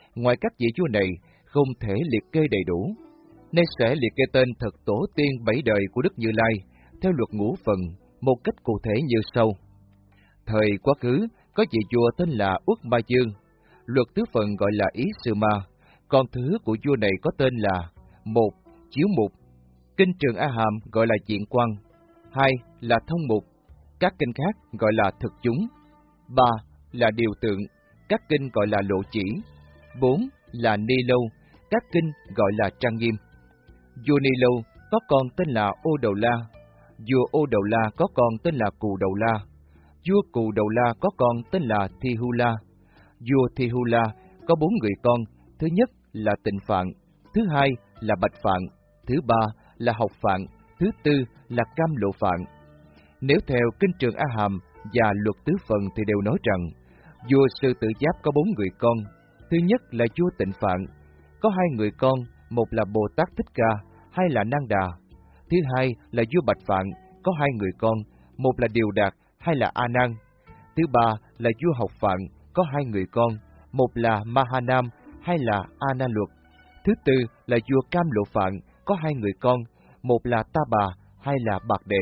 ngoài các vị vua này không thể liệt kê đầy đủ, nên sẽ liệt kê tên thật tổ tiên bảy đời của Đức Như Lai theo luật ngũ phần một cách cụ thể như sau. Thời quá khứ có vị vua tên là Uất Ma Dương, luật tứ phần gọi là Ý Sư Ma. Con thứ của vua này có tên là: một Chiếu Mục, kinh Trường A Hàm gọi là Diện Quan; hai là Thông Mục, các kinh khác gọi là Thực Chúng; ba là Điều Tượng, các kinh gọi là Lộ Chỉ; bốn là Ni Lâu, các kinh gọi là Trang Nghiêm. Vua Ni Lâu có con tên là Ô Đầu La, vua Ô Đầu La có con tên là Cù Đầu La, vua Cù Đầu La có con tên là Thi Hu La. Vua Thi Hu La có bốn người con, thứ nhất là Tịnh Phạn, thứ hai là Bạch Phạn, thứ ba là Học Phạn, thứ tư là Cam Lộ Phạn. Nếu theo kinh Trường A Hàm và luật tứ phần thì đều nói rằng vua Sư Tử Giáp có bốn người con. Thứ nhất là vua Tịnh Phạn, có hai người con, một là Bồ Tát Thích Ca, hai là Nang Đà. Thứ hai là vua Bạch Phạn, có hai người con, một là Điều Đạt, hai là A Nan. Thứ ba là vua Học Phạn, có hai người con, một là Ma Ha Nam, hai là A Na Luật. Thứ tư là vua Cam Lộ Phạn, có hai người con, một là Ta Bà, hai là Bạc Đề.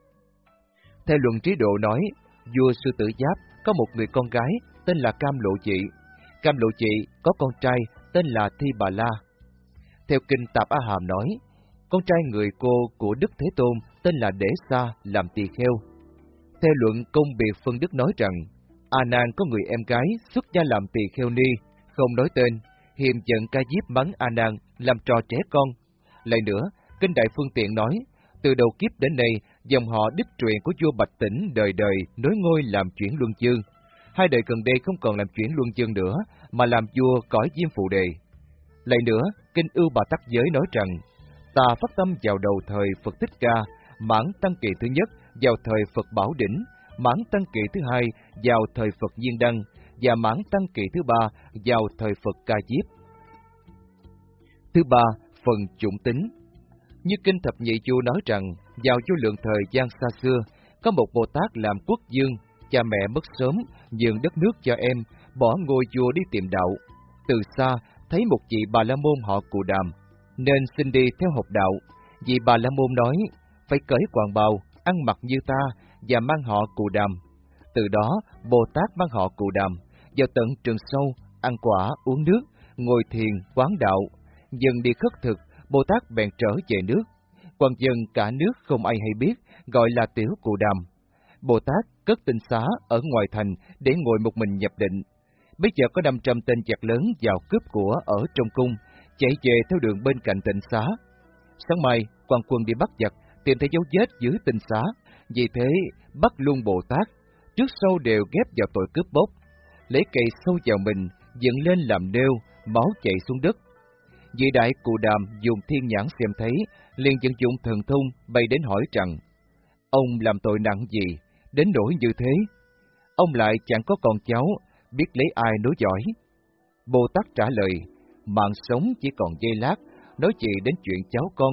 Theo luận Trí Độ nói, vua Sư Tử Giáp có một người con gái tên là Cam Lộ Chị. Cam Lộ Chị có con trai tên là Thi Bà La. Theo kinh Tạp A Hàm nói, con trai người cô của Đức Thế Tôn tên là Đế Sa làm tỳ kheo. Theo luận Công Biệt Phân Đức nói rằng, A Nan có người em gái xuất gia làm tỳ kheo ni, không nói tên, hiềm giận Ca Diếp mắng A Nan làm trò trẻ con. Lại nữa, kinh Đại Phương Tiện nói, từ đầu kiếp đến nay, dòng họ đích truyền của vua Bạch Tĩnh đời đời nối ngôi làm chuyển luân chương. Hai đời gần đây không còn làm chuyển luân chương nữa, mà làm vua cõi Diêm Phù Đề. Lại nữa, kinh Ưu Bà Tắc Giới nói rằng, ta phát tâm vào đầu thời Phật Thích Ca, mãn tăng kỳ thứ nhất vào thời Phật Bảo Đỉnh, mãn tăng kỳ thứ hai vào thời Phật Diên Đăng, và mãn tăng kỳ thứ ba vào thời Phật Ca Diếp. Thứ ba, phần chủng tính. Như kinh Thập Nhị Chu nói rằng, vào vô lượng thời gian xa xưa, có một Bồ Tát làm quốc dương, cha mẹ mất sớm, nhường đất nước cho em, bỏ ngôi vua đi tìm đạo. Từ xa, thấy một vị Bà La Môn họ Cù Đàm, nên xin đi theo học đạo. Vị Bà La Môn nói, phải cởi hoàng bào, ăn mặc như ta, và mang họ Cù Đàm. Từ đó, Bồ Tát mang họ Cù Đàm, vào tận rừng sâu, ăn quả, uống nước, ngồi thiền, quán đạo. Dần đi khất thực, Bồ Tát bèn trở về nước. Quan dân cả nước không ai hay biết, gọi là Tiểu Cù Đàm. Bồ Tát cất tinh xá ở ngoài thành để ngồi một mình nhập định. Bây giờ có năm trăm tên giặc lớn vào cướp của ở trong cung, chạy về theo đường bên cạnh tịnh xá. Sáng mai, quan quân đi bắt giặc, tìm thấy dấu vết dưới tinh xá, vì thế bắt luôn Bồ Tát, trước sau đều ghép vào tội cướp bóc. Lấy cây sâu vào mình, dựng lên làm nêu, máu chảy xuống đất. Vị đại Cù Đàm dùng thiên nhãn xem thấy, liền vận dụng thần thông bay đến hỏi rằng, ông làm tội nặng gì, đến nỗi như thế? Ông lại chẳng có con cháu, biết lấy ai nối dõi. Bồ Tát trả lời, mạng sống chỉ còn giây lát, nói gì đến chuyện cháu con.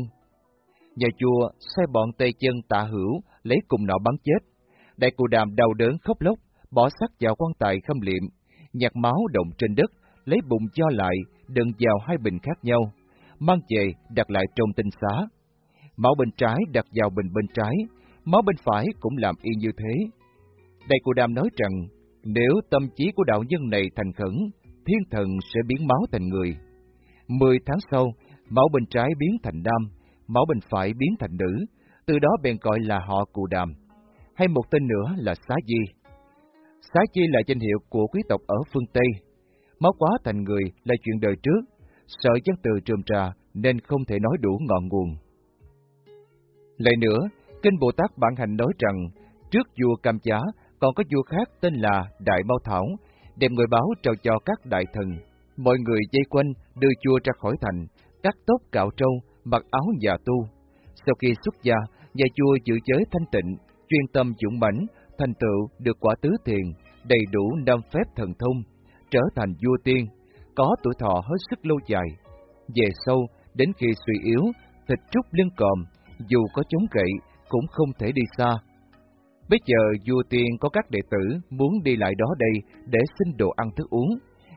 Nhà chùa sai bọn tay chân Tạ Hữu lấy cùng nọ bắn chết. Đại Cù Đàm đau đớn khóc lóc, bỏ xác vào quan tài khâm liệm, nhặt máu động trên đất, lấy bụng cho lại, đựng vào hai bình khác nhau, mang về đặt lại trong tinh xá. Máu bên trái đặt vào bình bên trái, máu bên phải cũng làm y như thế. Đại Cù Đàm nói rằng, nếu tâm trí của đạo nhân này thành khẩn, thiên thần sẽ biến máu thành người. Mười tháng sau, máu bên trái biến thành nam, máu bên phải biến thành nữ, từ đó bèn gọi là họ Cù Đàm. Hay một tên nữa là Xá Di. Xá Di là danh hiệu của quý tộc ở phương Tây. Máu quá thành người là chuyện đời trước, sợ dân từ trùm trà nên không thể nói đủ ngọn nguồn. Lại nữa, kinh Bồ Tát Bản Hành nói rằng, trước vua Cam Chá còn có vua khác tên là Đại Mao Thảo, đem người báo trao cho các đại thần. Mọi người vây quanh đưa vua ra khỏi thành, cắt tóc cạo trâu, mặc áo già tu. Sau khi xuất gia, nhà vua giữ giới thanh tịnh, chuyên tâm dũng mãnh, thành tựu được quả tứ thiền, đầy đủ năm phép thần thông, trở thành vua tiên, có tuổi thọ hết sức lâu dài. Về sau, đến khi suy yếu, thịt trúc lưng còm, dù có chống gậy cũng không thể đi xa. Bây giờ vua tiên có các đệ tử muốn đi lại đó đây để xin đồ ăn thức uống,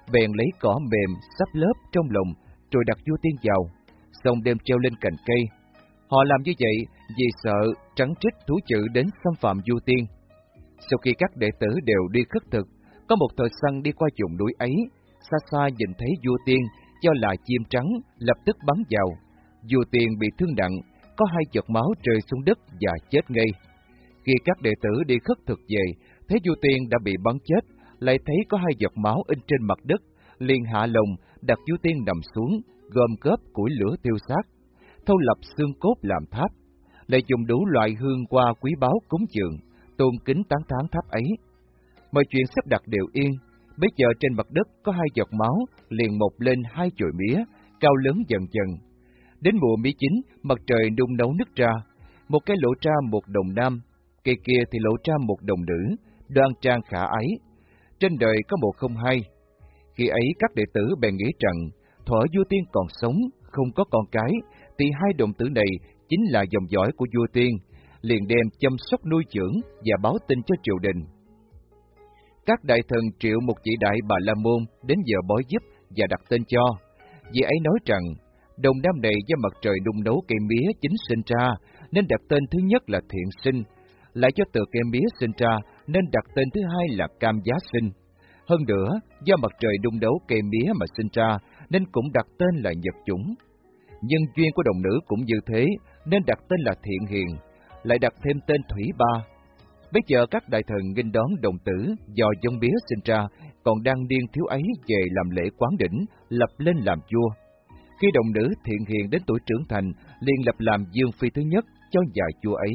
bèn lấy cỏ mềm sắp lớp trong lồng rồi đặt vua tiên vào, xong đem treo lên cành cây. Họ làm như vậy vì sợ trắng trích thú dữ đến xâm phạm vua tiên. Sau khi các đệ tử đều đi khất thực, có một thợ săn đi qua vùng núi ấy, xa xa nhìn thấy vua tiên do là chim trắng, lập tức bắn vào. Vua tiên bị thương nặng, có hai giọt máu rơi xuống đất và chết ngay. Khi các đệ tử đi khất thực về, thấy vua tiên đã bị bắn chết, lại thấy có hai giọt máu in trên mặt đất, liền hạ lồng đặt vua tiên nằm xuống, gom góp củi lửa tiêu xác, thâu lập xương cốt làm tháp, lại dùng đủ loại hương hoa quý báu cúng dường, tôn kính tán thán tháp ấy. Mọi chuyện sắp đặt đều yên, bây giờ trên mặt đất có hai giọt máu liền mọc lên hai chồi mía, cao lớn dần dần. Đến mùa mía chín, mặt trời đun nấu nứt ra, một cái lộ ra một đồng nam, cây kia thì lộ ra một đồng nữ, đoan trang khả ái. Trên đời có một không hai. Khi ấy các đệ tử bèn nghĩ rằng, thuở vua tiên còn sống, không có con cái, thì hai đồng tử này chính là dòng dõi của vua tiên, liền đem chăm sóc nuôi dưỡng và báo tin cho triều đình. Các đại thần triệu một vị đại Bà La Môn đến giờ bói giúp và đặt tên cho. Vị ấy nói rằng, đồng nam này do mặt trời đun nấu cây mía chính sinh ra, nên đặt tên thứ nhất là Thiện Sinh, lại cho từ cây mía sinh ra nên đặt tên thứ hai là Cam Giá Sinh. Hơn nữa, do mặt trời đun nấu cây mía mà sinh ra, nên cũng đặt tên là Nhật Chủng. Nhân duyên của đồng nữ cũng như thế, nên đặt tên là Thiện Hiền, lại đặt thêm tên Thủy Ba. Bây giờ các đại thần nghênh đón đồng tử do giống mía sinh ra, còn đang niên thiếu ấy về làm lễ quán đỉnh, lập lên làm vua. Khi đồng nữ Thiện Hiền đến tuổi trưởng thành, liền lập làm dương phi thứ nhất cho nhà vua ấy.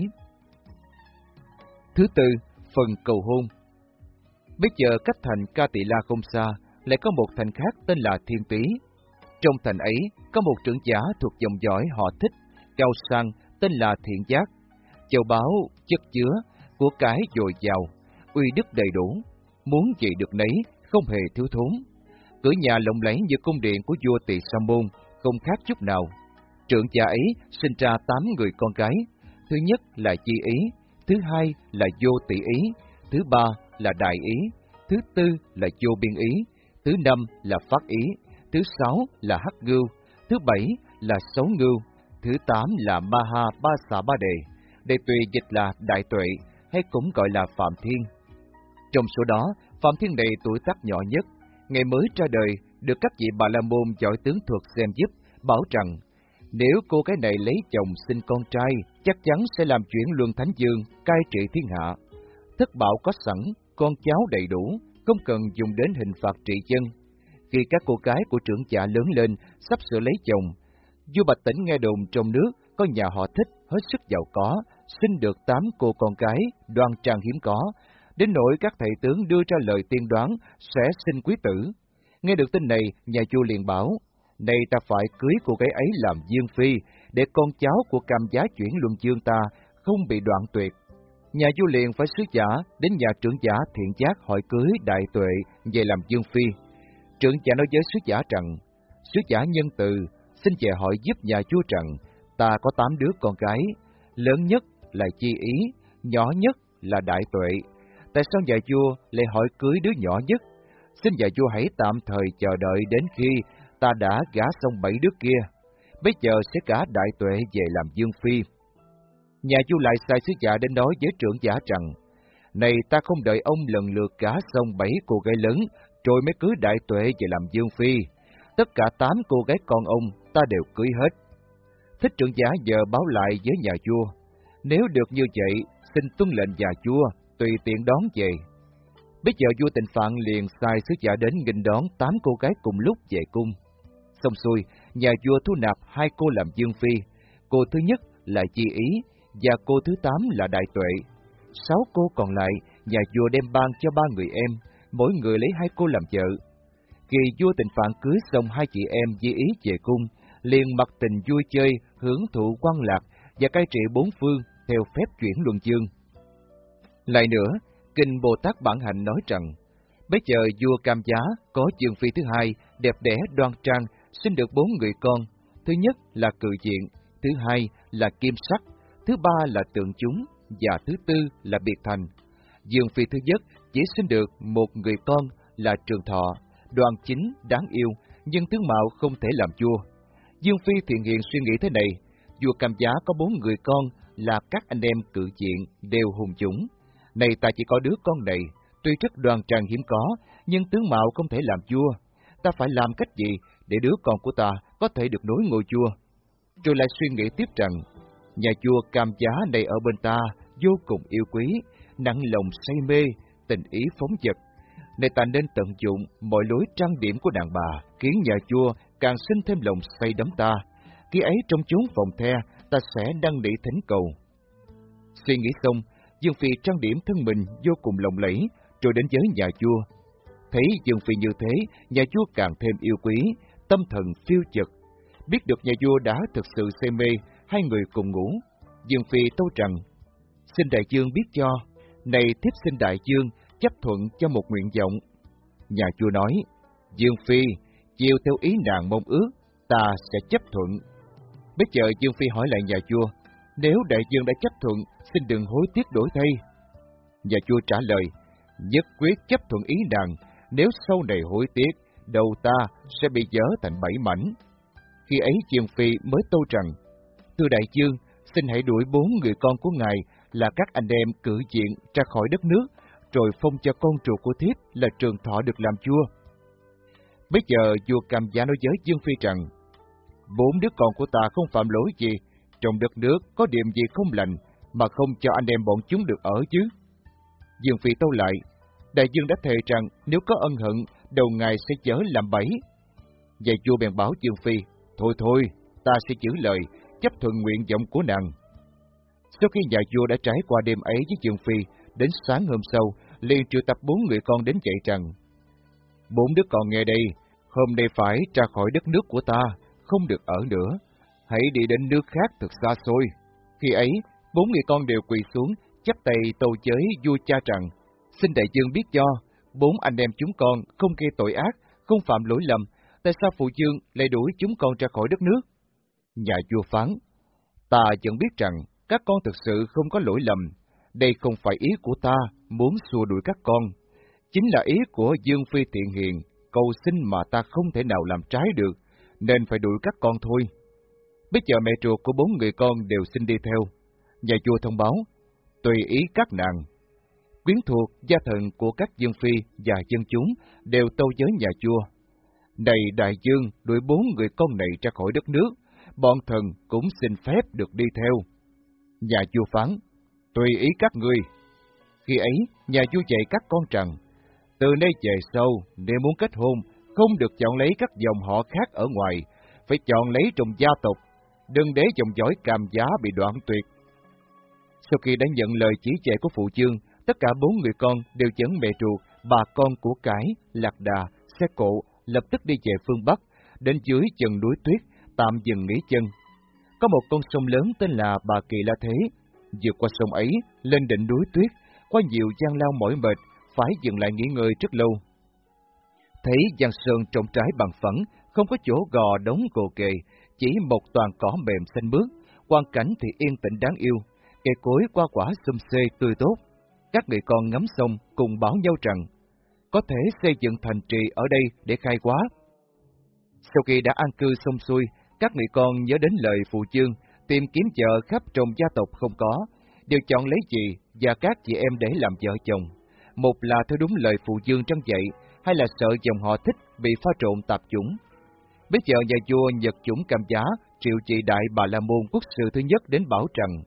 Thứ tư, phần cầu hôn. Bây giờ cách thành Ca Tỳ La không xa, lại có một thành khác tên là Thiên Tý. Trong thành ấy có một trưởng giả thuộc dòng dõi họ Thích, cao sang, tên là Thiện Giác. Châu báu, chất chứa, của cái dồi dào, uy đức đầy đủ, muốn gì được nấy, không hề thiếu thốn. Cửa nhà lộng lẫy như cung điện của vua Tỳ Sa Môn, không khác chút nào. Trưởng giả ấy sinh ra tám người con gái. Thứ nhất là Chi Ý, thứ hai là Vô Tỷ Ý, thứ ba là Đại Ý, thứ tư là Vô Biên Ý, thứ năm là Phát Ý, thứ sáu là Hắc Ngưu, thứ bảy là Xấu Ngưu, thứ tám là Ma Ha Ba Xà Ba Đề, để tùy dịch là Đại Tuệ, hay cũng gọi là Phạm Thiên. Trong số đó, Phạm Thiên này tuổi tác nhỏ nhất, ngày mới ra đời, được các vị Bà La Môn giỏi tướng thuật xem giúp, bảo rằng nếu cô gái này lấy chồng sinh con trai, chắc chắn sẽ làm chuyển luân thánh dương, cai trị thiên hạ. Thất bảo có sẵn, con cháu đầy đủ, không cần dùng đến hình phạt trị dân. Khi các cô gái của trưởng giả lớn lên, sắp sửa lấy chồng, vua Bạch Tĩnh nghe đồn trong nước có nhà họ Thích hết sức giàu có, sinh được tám cô con gái đoan trang hiếm có, đến nỗi các thầy tướng đưa ra lời tiên đoán sẽ sinh quý tử. Nghe được tin này, nhà vua liền bảo, này ta phải cưới cô gái ấy làm dương phi, để con cháu của Cam Giá chuyển luân dương ta không bị đoạn tuyệt. Nhà vua liền phải sứ giả đến nhà trưởng giả Thiện Giác hỏi cưới Đại Tuệ về làm dương phi. Trưởng giả nói với sứ giả rằng, sứ giả nhân từ, xin về hỏi giúp nhà vua rằng, ta có tám đứa con gái, lớn nhất là Chi Ý, nhỏ nhất là Đại Tuệ. Tại sao nhà vua lại hỏi cưới đứa nhỏ nhất? Xin nhà vua hãy tạm thời chờ đợi đến khi ta đã gả xong bảy đứa kia, bây giờ sẽ gả Đại Tuệ về làm dương phi. Nhà vua lại sai sứ giả đến nói với trưởng giả rằng, này ta không đợi ông lần lượt gả xong bảy cô gái lớn, rồi mới cưới Đại Tuệ về làm dương phi. Tất cả tám cô gái con ông ta đều cưới hết. Thích trưởng giả giờ báo lại với nhà vua, nếu được như vậy, xin tuân lệnh nhà vua, tùy tiện đón về. Bây giờ vua Tịnh Phạn liền sai sứ giả đến nghênh đón tám cô gái cùng lúc về cung. Xong xuôi, nhà vua thu nạp hai cô làm dương phi, cô thứ nhất là Chi Ý và cô thứ tám là Đại Tuệ. Sáu cô còn lại, nhà vua đem ban cho ba người em, mỗi người lấy hai cô làm vợ. Khi vua Tịnh Phạn cưới xong hai chị em Di Ý về cung, liền mặc tình vui chơi, hưởng thụ quan lạc và cai trị bốn phương theo phép chuyển luân dương. Lại nữa, Kinh Bồ Tát Bản Hạnh nói rằng, bây giờ vua Cam Giá có dương phi thứ hai, đẹp đẽ đoan trang, sinh được bốn người con. Thứ nhất là Cự Diện, thứ hai là Kim Sắc, thứ ba là Tượng Chúng, và thứ tư là Biệt Thành. Dương phi thứ nhất chỉ sinh được một người con là Trường Thọ, đoan chính, đáng yêu, nhưng tướng mạo không thể làm vua. Dương Phi thiện hiện suy nghĩ thế này, vua Cam Giá có bốn người con là các anh em cự diện, đều hùng dũng. Này ta chỉ có đứa con này, tuy rất đoan trang hiếm có, nhưng tướng mạo không thể làm vua. Ta phải làm cách gì để đứa con của ta có thể được nối ngôi vua? Rồi lại suy nghĩ tiếp rằng, nhà vua Cam Giá này ở bên ta vô cùng yêu quý, nặng lòng say mê, tình ý phóng dật. Này ta nên tận dụng mọi lối trang điểm của đàn bà, khiến nhà vua càng sinh thêm lòng say đắm ta. Khi ấy trong chốn phòng the, ta sẽ đăng đỉ thỉnh cầu. Suy nghĩ xong, Dương Phi trang điểm thân mình vô cùng lộng lẫy, rồi đến với nhà vua. Thấy Dương Phi như thế, nhà vua càng thêm yêu quý, tâm thần phiêu chật. Biết được nhà vua đã thực sự say mê, hai người cùng ngủ. Dương Phi tâu rằng, xin đại dương biết cho, này thiếp xin đại dương chấp thuận cho một nguyện vọng. Nhà vua nói, Dương Phi, chiều theo ý nàng mong ước, ta sẽ chấp thuận. Bây giờ Dương Phi hỏi lại nhà vua, nếu đại dương đã chấp thuận, xin đừng hối tiếc đổi thay. Nhà vua trả lời, nhất quyết chấp thuận ý nàng, nếu sau này hối tiếc, đầu ta sẽ bị dỡ thành bảy mảnh. Khi ấy Dương Phi mới tâu rằng, thưa đại dương, xin hãy đuổi bốn người con của ngài là các anh em cử diện ra khỏi đất nước, rồi phong cho con ruột của thiếp là Trường Thọ được làm vua. Bây giờ vua Cam Giá nói với Dương Phi rằng, bốn đứa con của ta không phạm lỗi gì, trong đất nước có điểm gì không lành mà không cho anh em bọn chúng được ở chứ? Dương Phi tâu lại, đại dương đã thề rằng nếu có ân hận, đầu ngài sẽ dỡ làm bẫy. Vậy vua bèn bảo Dương Phi, thôi thôi, ta sẽ giữ lời, chấp thuận nguyện vọng của nàng. Sau khi nhà vua đã trải qua đêm ấy với Dương Phi, đến sáng hôm sau, liền triệu tập bốn người con đến dạy rằng, bốn đứa con nghe đây, hôm nay phải ra khỏi đất nước của ta, không được ở nữa, hãy đi đến nước khác thật xa xôi. Khi ấy, bốn người con đều quỳ xuống, chắp tay tâu với vua cha rằng, xin đại dương biết cho, bốn anh em chúng con không gây tội ác, không phạm lỗi lầm, tại sao phụ vương lại đuổi chúng con ra khỏi đất nước? Nhà vua phán, ta vẫn biết rằng các con thực sự không có lỗi lầm, đây không phải ý của ta muốn xua đuổi các con, chính là ý của Dương Phi thiện hiền, cầu xin mà ta không thể nào làm trái được, nên phải đuổi các con thôi. Bây giờ mẹ ruột của bốn người con đều xin đi theo. Nhà vua thông báo, tùy ý các nàng. Quyến thuộc, gia thần của các Dương Phi và dân chúng đều tâu với nhà vua, này đại dương đuổi bốn người con này ra khỏi đất nước, bọn thần cũng xin phép được đi theo. Nhà vua phán, tùy ý các ngươi. Khi ấy, nhà vua dạy các con rằng, từ nay về sau, nếu muốn kết hôn, không được chọn lấy các dòng họ khác ở ngoài, phải chọn lấy trong gia tộc, đừng để dòng dõi Cam Giá bị đoạn tuyệt. Sau khi đã nhận lời chỉ dạy của phụ vương, tất cả bốn người con đều dẫn mẹ ruột, bà con của cải, lạc đà, xe cộ, lập tức đi về phương Bắc, đến dưới chân núi tuyết, tạm dừng nghỉ chân. Có một con sông lớn tên là Bà Kỳ La Thế, vượt qua sông ấy, lên đỉnh núi tuyết, qua nhiều gian lao mỏi mệt, phải dừng lại nghỉ ngơi rất lâu. Thấy giang sơn trồng trái bằng phẳng, không có chỗ gò đống cồ kề, chỉ một toàn cỏ mềm xanh mướt, quang cảnh thì yên tĩnh đáng yêu, cây cối hoa quả xum xê tươi tốt. Các người con ngắm sông cùng bảo nhau rằng, có thể xây dựng thành trì ở đây để khai hóa. Sau khi đã an cư xong xuôi, các người con nhớ đến lời phụ vương, tìm kiếm vợ khắp trong gia tộc không có, đều chọn lấy chị và các chị em để làm vợ chồng. Một là theo đúng lời phụ vương trăn dạy, hai là sợ dòng họ thích bị pha trộn tạp chủng. Bây giờ nhà vua Nhật Chủng Cam Giá triệu trị Đại Bà La Môn quốc sư thứ nhất đến bảo rằng,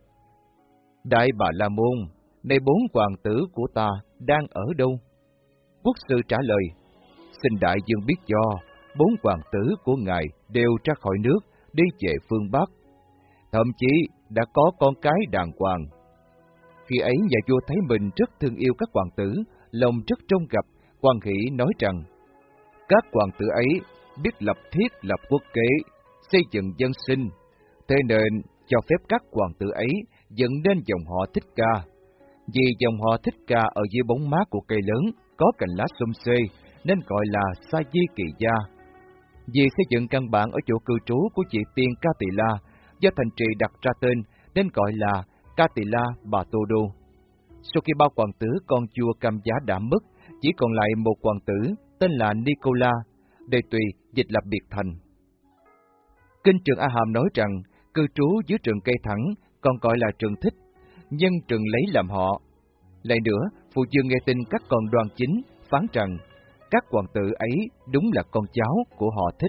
Đại Bà La Môn, nay bốn hoàng tử của ta đang ở đâu? Quốc sư trả lời, xin đại dương biết do, bốn hoàng tử của ngài đều ra khỏi nước, đi về phương Bắc. Thậm chí đã có con cái đàng hoàng. Khi ấy nhà vua thấy mình rất thương yêu các hoàng tử, lòng rất trông gặp, hoan hỷ nói rằng, các hoàng tử ấy biết lập thiết lập quốc kế, xây dựng dân sinh, thế nên cho phép các hoàng tử ấy dựng nên dòng họ Thích Ca. Vì dòng họ Thích Ca ở dưới bóng mát của cây lớn, có cành lá xum xê, nên gọi là Sa Di Kỳ Gia. Vì xây dựng căn bản ở chỗ cư trú của chị tiên Ca Tỳ La, do thành trì đặt ra tên, nên gọi là Ca Tỳ La Bà Tô Đô. Sau khi ba hoàng tử con vua Cam Giá đã mất, chỉ còn lại một hoàng tử, tên là Nicola, đời Tùy dịch là biệt thành. Kinh Trường A Hàm nói rằng, cư trú dưới trường Cây Thẳng, còn gọi là trường Thích, nhân trường lấy làm họ. Lại nữa, Phụ Dương nghe tin các con Đoan Chính phán rằng, các hoàng tử ấy đúng là con cháu của họ Thích.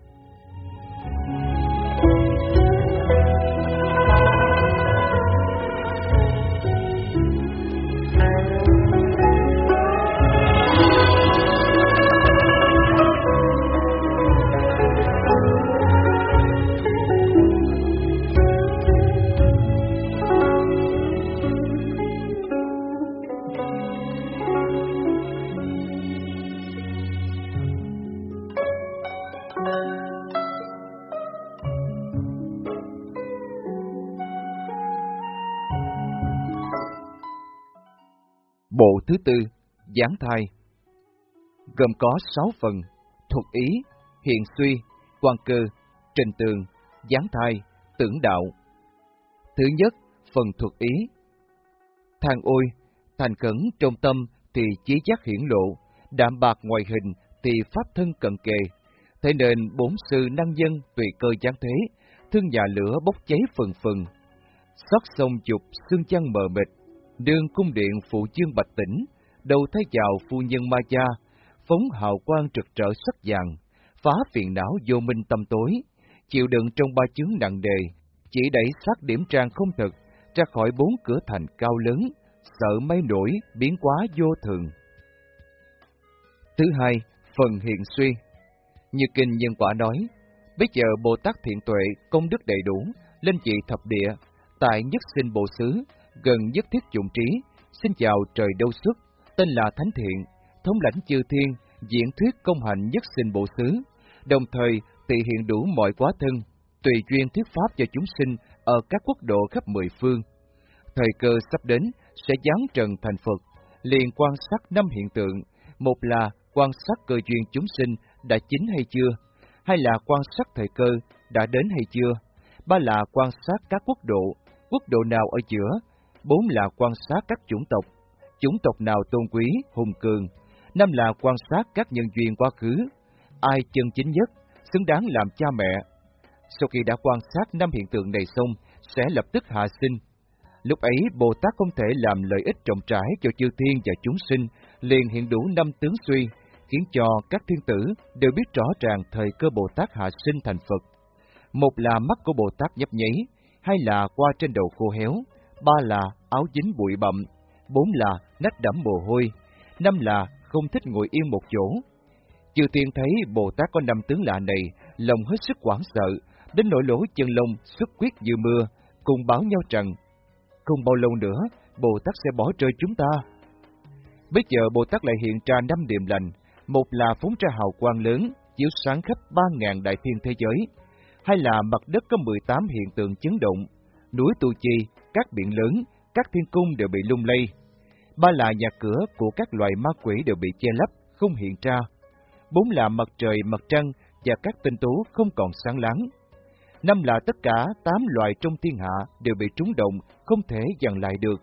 Bộ thứ tư, Giáng thai, gồm có sáu phần: Thuật ý, Hiện suy, Quan cơ, Trình tường, Giáng thai, Tưởng đạo. Thứ nhất, phần thuật ý. Than ôi, thành khẩn trong tâm thì chí giác hiển lộ, đạm bạc ngoài hình thì pháp thân cận kề. Thế nên bốn sư năng dân tùy cơ giáng thế, thương nhà lửa bốc cháy phần phần. Xót sông chụp xương chăn mờ mịt, đương cung điện phụ dương bạch tỉnh, đầu thấy vào phu nhân ma cha, phóng hào quang trực trở sắc vàng, phá phiền não vô minh tâm tối, chịu đựng trong ba chướng nặng đề, chỉ đẩy sát điểm trang không thực, ra khỏi bốn cửa thành cao lớn, sợ mấy nổi biến quá vô thường. Thứ hai, phần hiện suy. Như kinh Nhân Quả nói, bây giờ Bồ Tát thiện tuệ, công đức đầy đủ, lên trị thập địa, tại nhất sinh bộ xứ, gần nhất thiết dụng trí, xin chào trời đâu xuất, tên là Thánh Thiện, thống lãnh chư thiên, diễn thuyết công hành nhất sinh bộ xứ, đồng thời tỳ hiện đủ mọi quá thân, tùy duyên thuyết pháp cho chúng sinh ở các quốc độ khắp mười phương. Thời cơ sắp đến sẽ giáng trần thành Phật, liền quan sát năm hiện tượng: một là quan sát cơ duyên chúng sinh đã chín hay chưa, hai là quan sát thời cơ đã đến hay chưa, ba là quan sát các quốc độ, quốc độ nào ở giữa, bốn là quan sát các chủng tộc, chủng tộc nào tôn quý, hùng cường, năm là quan sát các nhân duyên quá khứ, ai chân chính nhất, xứng đáng làm cha mẹ. Sau khi đã quan sát năm hiện tượng này xong, sẽ lập tức hạ sinh. Lúc ấy, Bồ Tát không thể làm lợi ích rộng rãi cho chư thiên và chúng sinh, liền hiện đủ năm tướng suy, khiến cho các thiên tử đều biết rõ ràng thời cơ Bồ Tát hạ sinh thành Phật. Một là mắt của Bồ Tát nhấp nháy, hai là qua trên đầu khô héo, ba là áo dính bụi bặm, bốn là nách đẫm mồ hôi, năm là không thích ngồi yên một chỗ. Chư thiên thấy Bồ Tát có năm tướng lạ này, lòng hết sức hoảng sợ, đến nỗi lỗ chân lông xuất huyết như mưa, cùng báo nhau rằng không bao lâu nữa Bồ Tát sẽ bỏ rơi chúng ta. Bây giờ Bồ Tát lại hiện ra năm điềm lành: một là phóng ra hào quang lớn, chiếu sáng khắp ba ngàn đại thiên thế giới; hai là mặt đất có mười tám hiện tượng chấn động, núi Tu Chi, các biển lớn, các thiên cung đều bị lung lay; ba là nhà cửa của các loài ma quỷ đều bị che lấp, không hiện ra; bốn là mặt trời, mặt trăng và các tinh tú không còn sáng láng; năm là tất cả tám loài trong thiên hạ đều bị trúng động, không thể dằn lại được.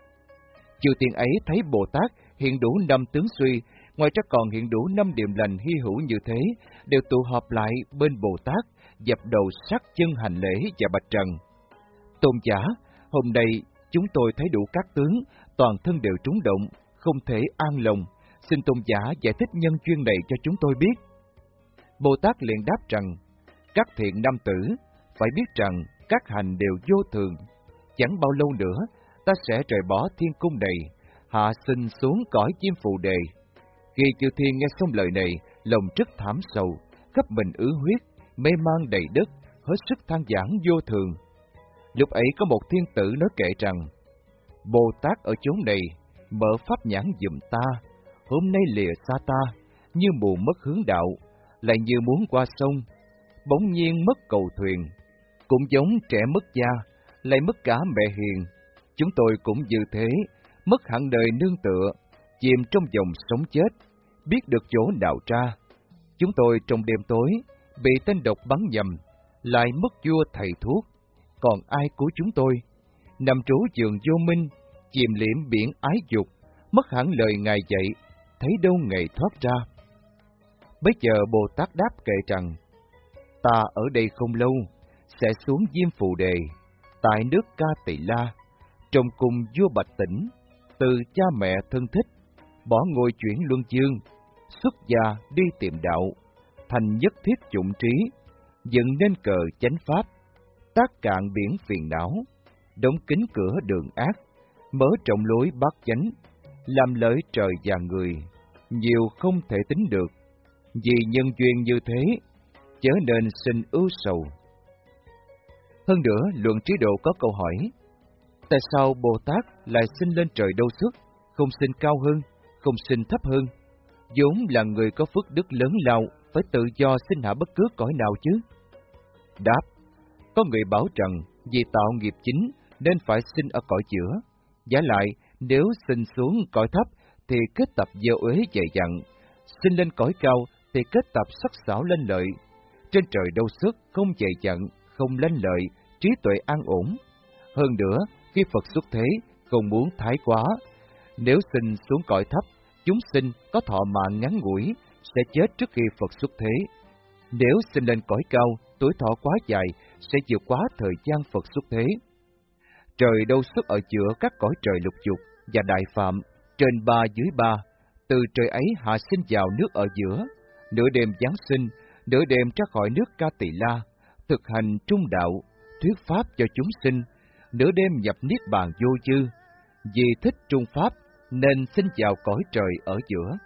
Chư tiên ấy thấy Bồ Tát hiện đủ năm tướng suy, ngoài ra còn hiện đủ năm điềm lành hy hữu như thế, đều tụ họp lại bên Bồ Tát, dập đầu sát chân hành lễ và bạch trần: Tôn giả, hôm nay chúng tôi thấy đủ các tướng, toàn thân đều trúng động, không thể an lòng, xin tôn giả giải thích nhân duyên này cho chúng tôi biết. Bồ Tát liền đáp rằng: Các thiện nam tử, phải biết rằng các hành đều vô thường, chẳng bao lâu nữa ta sẽ rời bỏ thiên cung này, hạ sinh xuống cõi chim phù đề. Khi chư thiên nghe xong lời này, lòng rất thảm sầu, khắp mình ứ huyết, mê man đầy đất, hết sức than vãn vô thường. Lúc ấy có một thiên tử nói kệ rằng: Bồ Tát ở chốn này, mở pháp nhãn giùm ta, hôm nay lìa xa ta, như mù mất hướng đạo, lại như muốn qua sông, bỗng nhiên mất cầu thuyền, cũng giống trẻ mất cha, lại mất cả mẹ hiền. Chúng tôi cũng như thế, mất hẳn đời nương tựa, chìm trong dòng sống chết, biết được chỗ nào ra. Chúng tôi trong đêm tối, bị tên độc bắn nhầm, lại mất vua thầy thuốc, còn ai cứu chúng tôi? Nằm trú giường vô minh, chìm liễm biển ái dục, mất hẳn lời Ngài dạy, thấy đâu ngày thoát ra. Bây giờ Bồ Tát đáp kệ rằng, ta ở đây không lâu, sẽ xuống Diêm Phù Đề, tại nước Ca Tỳ La, trong cung vua Bạch Tĩnh, từ cha mẹ thân thích, bỏ ngôi chuyển luân dương, xuất gia đi tìm đạo, thành nhất thiết dụng trí, dựng nên cờ chánh pháp, tác cạn biển phiền não, đóng kín cửa đường ác, mở rộng lối bát chánh, làm lợi trời và người, nhiều không thể tính được. Vì nhân duyên như thế, chớ nên sinh ưu sầu. Hơn nữa, luận trí độ có câu hỏi, tại sao Bồ Tát lại sinh lên trời đâu xuất, không sinh cao hơn, không sinh thấp hơn? Vốn là người có phước đức lớn lao, phải tự do sinh hạ bất cứ cõi nào chứ? Đáp, có người bảo rằng vì tạo nghiệp chính nên phải sinh ở cõi giữa. Giả lại, nếu sinh xuống cõi thấp thì kết tập gieo uế dày dặn, sinh lên cõi cao thì kết tập sắc sảo lanh lợi. Trên trời đâu xuất, không dày dặn, không lanh lợi, trí tuệ an ổn. Hơn nữa, khi Phật xuất thế, không muốn thái quá. Nếu sinh xuống cõi thấp, chúng sinh có thọ mạng ngắn ngủi, sẽ chết trước khi Phật xuất thế. Nếu sinh lên cõi cao, tuổi thọ quá dài, sẽ vượt quá thời gian Phật xuất thế. Trời đâu xuất ở giữa các cõi trời lục dục và đại phạm, trên ba dưới ba, từ trời ấy hạ sinh vào nước ở giữa, nửa đêm giáng sinh, nửa đêm ra khỏi nước Ca Tỳ La, thực hành trung đạo, thuyết pháp cho chúng sinh, nửa đêm nhập niết bàn vô dư. Vì thích trung pháp nên sinh vào cõi trời ở giữa.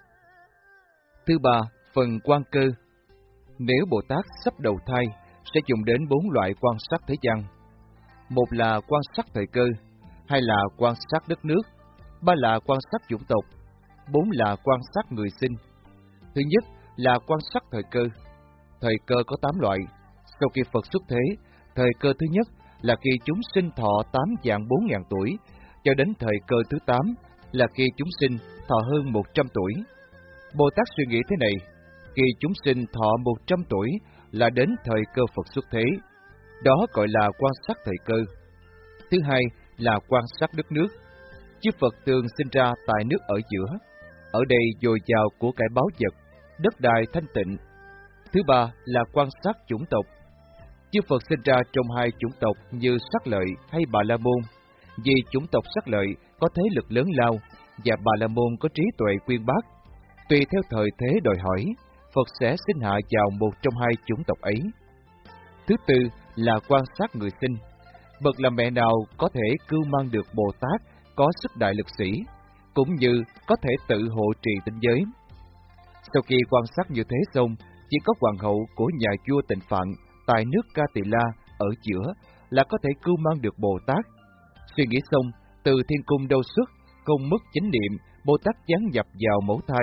Thứ ba, phần quan cơ. Nếu Bồ Tát sắp đầu thai, sẽ dùng đến bốn loại quan sát thế gian. Một là quan sát thời cơ, hai là quan sát đất nước, ba là quan sát chủng tộc, bốn là quan sát người sinh. Thứ nhất là quan sát thời cơ. Thời cơ có tám loại. Sau khi Phật xuất thế, thời cơ thứ nhất là khi chúng sinh thọ tám vạn bốn ngàn tuổi, cho đến thời cơ thứ tám là khi chúng sinh thọ hơn một trăm tuổi. Bồ Tát suy nghĩ thế này, khi chúng sinh thọ một trăm tuổi là đến thời cơ Phật xuất thế. Đó gọi là quan sát thời cơ. Thứ hai là quan sát đất nước. Chư Phật thường sinh ra tại nước ở giữa. Ở đây dồi dào của cải báu vật, đất đai thanh tịnh. Thứ ba là quan sát chủng tộc. Chư Phật sinh ra trong hai chủng tộc như Sắc Lợi hay Bà La Môn. Vì chủng tộc Sắc Lợi có thế lực lớn lao và Bà La Môn có trí tuệ uyên bác. Tùy theo thời thế đòi hỏi, Phật sẽ sinh hạ vào một trong hai chủng tộc ấy. Thứ tư là quan sát người sinh. Bậc là mẹ nào có thể cưu mang được Bồ Tát có sức đại lực sĩ, cũng như có thể tự hộ trì tinh giới. Sau khi quan sát như thế xong, chỉ có hoàng hậu của nhà vua Tịnh Phạn tại nước Ca Tỳ La ở giữa là có thể cưu mang được Bồ Tát. Suy nghĩ xong, từ thiên cung đâu xuất, không mất chánh niệm, Bồ Tát giáng nhập vào mẫu thai.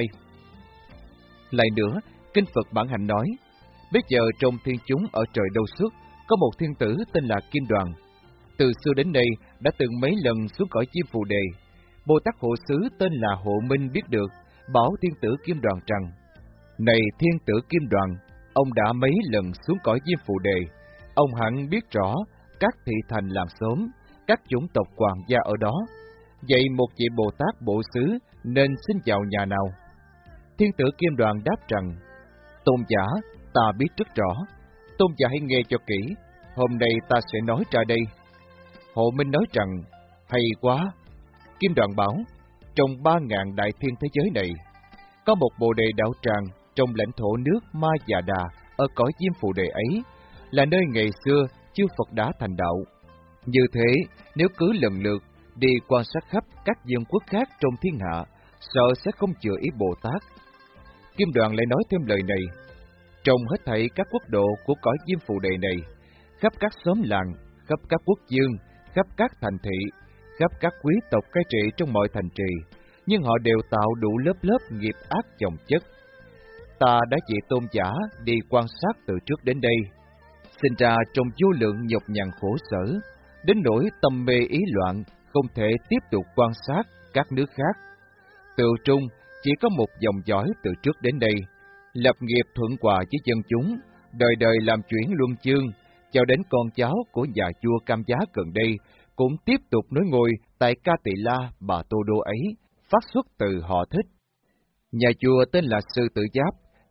Lại nữa, Kinh Phật Bản Hạnh nói, bây giờ trong thiên chúng ở trời đâu xuất, có một thiên tử tên là Kim Đoàn. Từ xưa đến nay đã từng mấy lần xuống cõi Diêm Phù Đề. Bồ Tát hộ xứ tên là Hộ Minh biết được, bảo thiên tử Kim Đoàn rằng, này thiên tử Kim Đoàn, ông đã mấy lần xuống cõi Diêm Phù Đề, ông hẳn biết rõ các thị thành làng xóm, các chủng tộc hoàng gia ở đó. Vậy một vị Bồ Tát bộ xứ nên xin vào nhà nào? Thiên tử Kim Đoàn đáp rằng, tôn giả, ta biết rất rõ. Tôn giả hãy nghe cho kỹ, hôm nay ta sẽ nói ra đây. Hộ Minh nói rằng, hay quá. Kim Đoàn bảo, trong ba ngàn đại thiên thế giới này, có một bồ đề đạo tràng trong lãnh thổ nước Ma Già Đà ở cõi Diêm Phù Đề ấy, là nơi ngày xưa chư Phật đã thành đạo. Như thế, nếu cứ lần lượt đi quan sát khắp các vương quốc khác trong thiên hạ, sợ sẽ không chừa ý Bồ Tát. Kim Đoàn lại nói thêm lời này, trong hết thảy các quốc độ của cõi Diêm Phù Đề này, khắp các xóm làng, khắp các quốc dương, khắp các thành thị, khắp các quý tộc cai trị trong mọi thành trì, nhưng họ đều tạo đủ lớp lớp nghiệp ác chồng chất. Ta đã chỉ tôn giả đi quan sát từ trước đến đây, sinh ra trong vô lượng nhọc nhằn khổ sở, đến nỗi tâm mê ý loạn, không thể tiếp tục quan sát các nước khác. Tự trung chỉ có một dòng dõi từ trước đến đây, lập nghiệp thuận hòa với dân chúng, đời đời làm chuyển luân chương, cho đến con cháu của nhà vua Cam Giá gần đây cũng tiếp tục nối ngôi tại Ca Tỳ La Bà Tô Đô ấy, phát xuất từ họ Thích. Nhà vua tên là Sư Tử Giáp,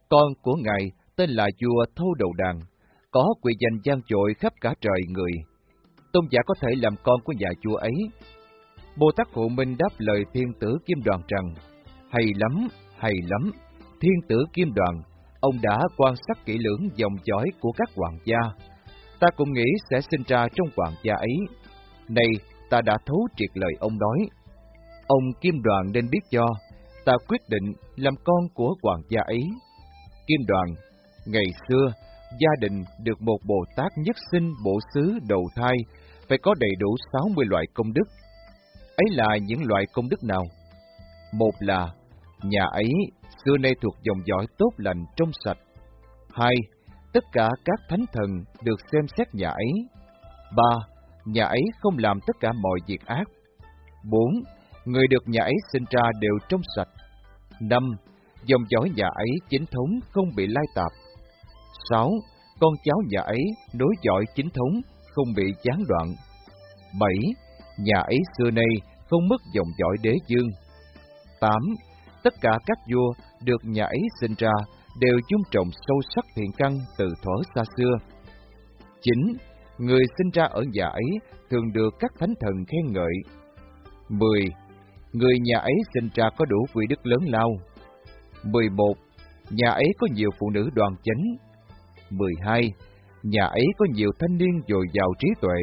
Con của ngài tên là vua Thâu Đầu Đàn, có quyền danh vang dội khắp cả trời người. Tôn giả có thể làm con của nhà vua ấy. Bồ Tát Hộ Minh đáp lời thiên tử Kim Đoàn rằng, hay lắm, hay lắm, thiên tử Kim Đoàn, ông đã quan sát kỹ lưỡng dòng dõi của các hoàng gia. Ta cũng nghĩ sẽ sinh ra trong hoàng gia ấy. Này, ta đã thấu triệt lời ông nói. Ông Kim Đoàn nên biết cho, ta quyết định làm con của hoàng gia ấy. Kim Đoàn, ngày xưa, gia đình được một Bồ Tát nhất sinh bổ xứ đầu thai, phải có đầy đủ sáu mươi loại công đức. Ấy là những loại công đức nào? Một là, nhà ấy xưa nay thuộc dòng dõi tốt lành trong sạch. Hai, tất cả các thánh thần được xem xét nhà ấy. Ba, nhà ấy không làm tất cả mọi việc ác. Bốn, người được nhà ấy sinh ra đều trong sạch. Năm, dòng dõi nhà ấy chính thống không bị lai tạp. Sáu, con cháu nhà ấy nối dõi chính thống không bị gián đoạn. Bảy, nhà ấy xưa nay không mất dòng dõi đế dương. Tám, tất cả các vua được nhà ấy sinh ra đều dung trọng sâu sắc thiện căn từ thuở xa xưa. Chín, người sinh ra ở nhà ấy thường được các thánh thần khen ngợi. Mười, người nhà ấy sinh ra có đủ quỹ đức lớn lao. Mười một, nhà ấy có nhiều phụ nữ đoan chánh. Mười hai, nhà ấy có nhiều thanh niên dồi dào trí tuệ.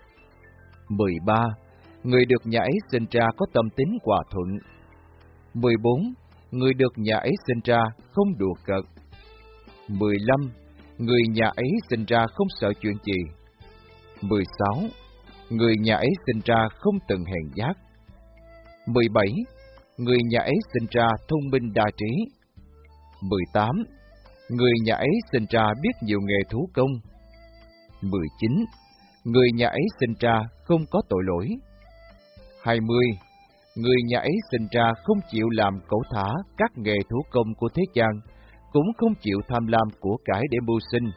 Mười ba, người được nhà ấy sinh ra có tâm tính hòa thuận. Mười bốn, người được nhà ấy sinh ra không đùa cợt. Mười lăm, người nhà ấy sinh ra không sợ chuyện gì. Mười sáu, người nhà ấy sinh ra không từng hèn nhát. Mười bảy, người nhà ấy sinh ra thông minh đa trí. Mười tám, người nhà ấy sinh ra biết nhiều nghề thủ công. Mười chín, người nhà ấy sinh ra không có tội lỗi. Hai mươi, người nhà ấy sinh ra không chịu làm cẩu thả các nghề thủ công của thế gian, cũng không chịu tham lam của cải để mưu sinh.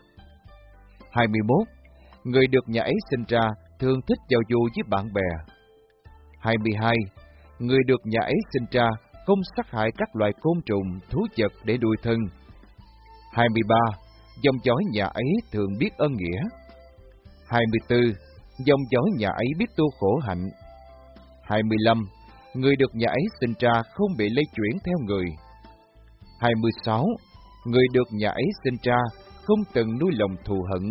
Hai mươi mốt, người được nhà ấy sinh ra thường thích giao du với bạn bè. Hai mươi hai, người được nhà ấy sinh ra không sát hại các loài côn trùng, thú vật để nuôi thân. Hai mươi ba, dòng dõi nhà ấy thường biết ơn nghĩa. Hai mươi tư, dòng dõi nhà ấy biết tu khổ hạnh. Hai mươi lăm, người được nhà ấy sinh ra không bị lây chuyển theo người. Hai mươi sáu, người được nhà ấy sinh ra không từng nuôi lòng thù hận.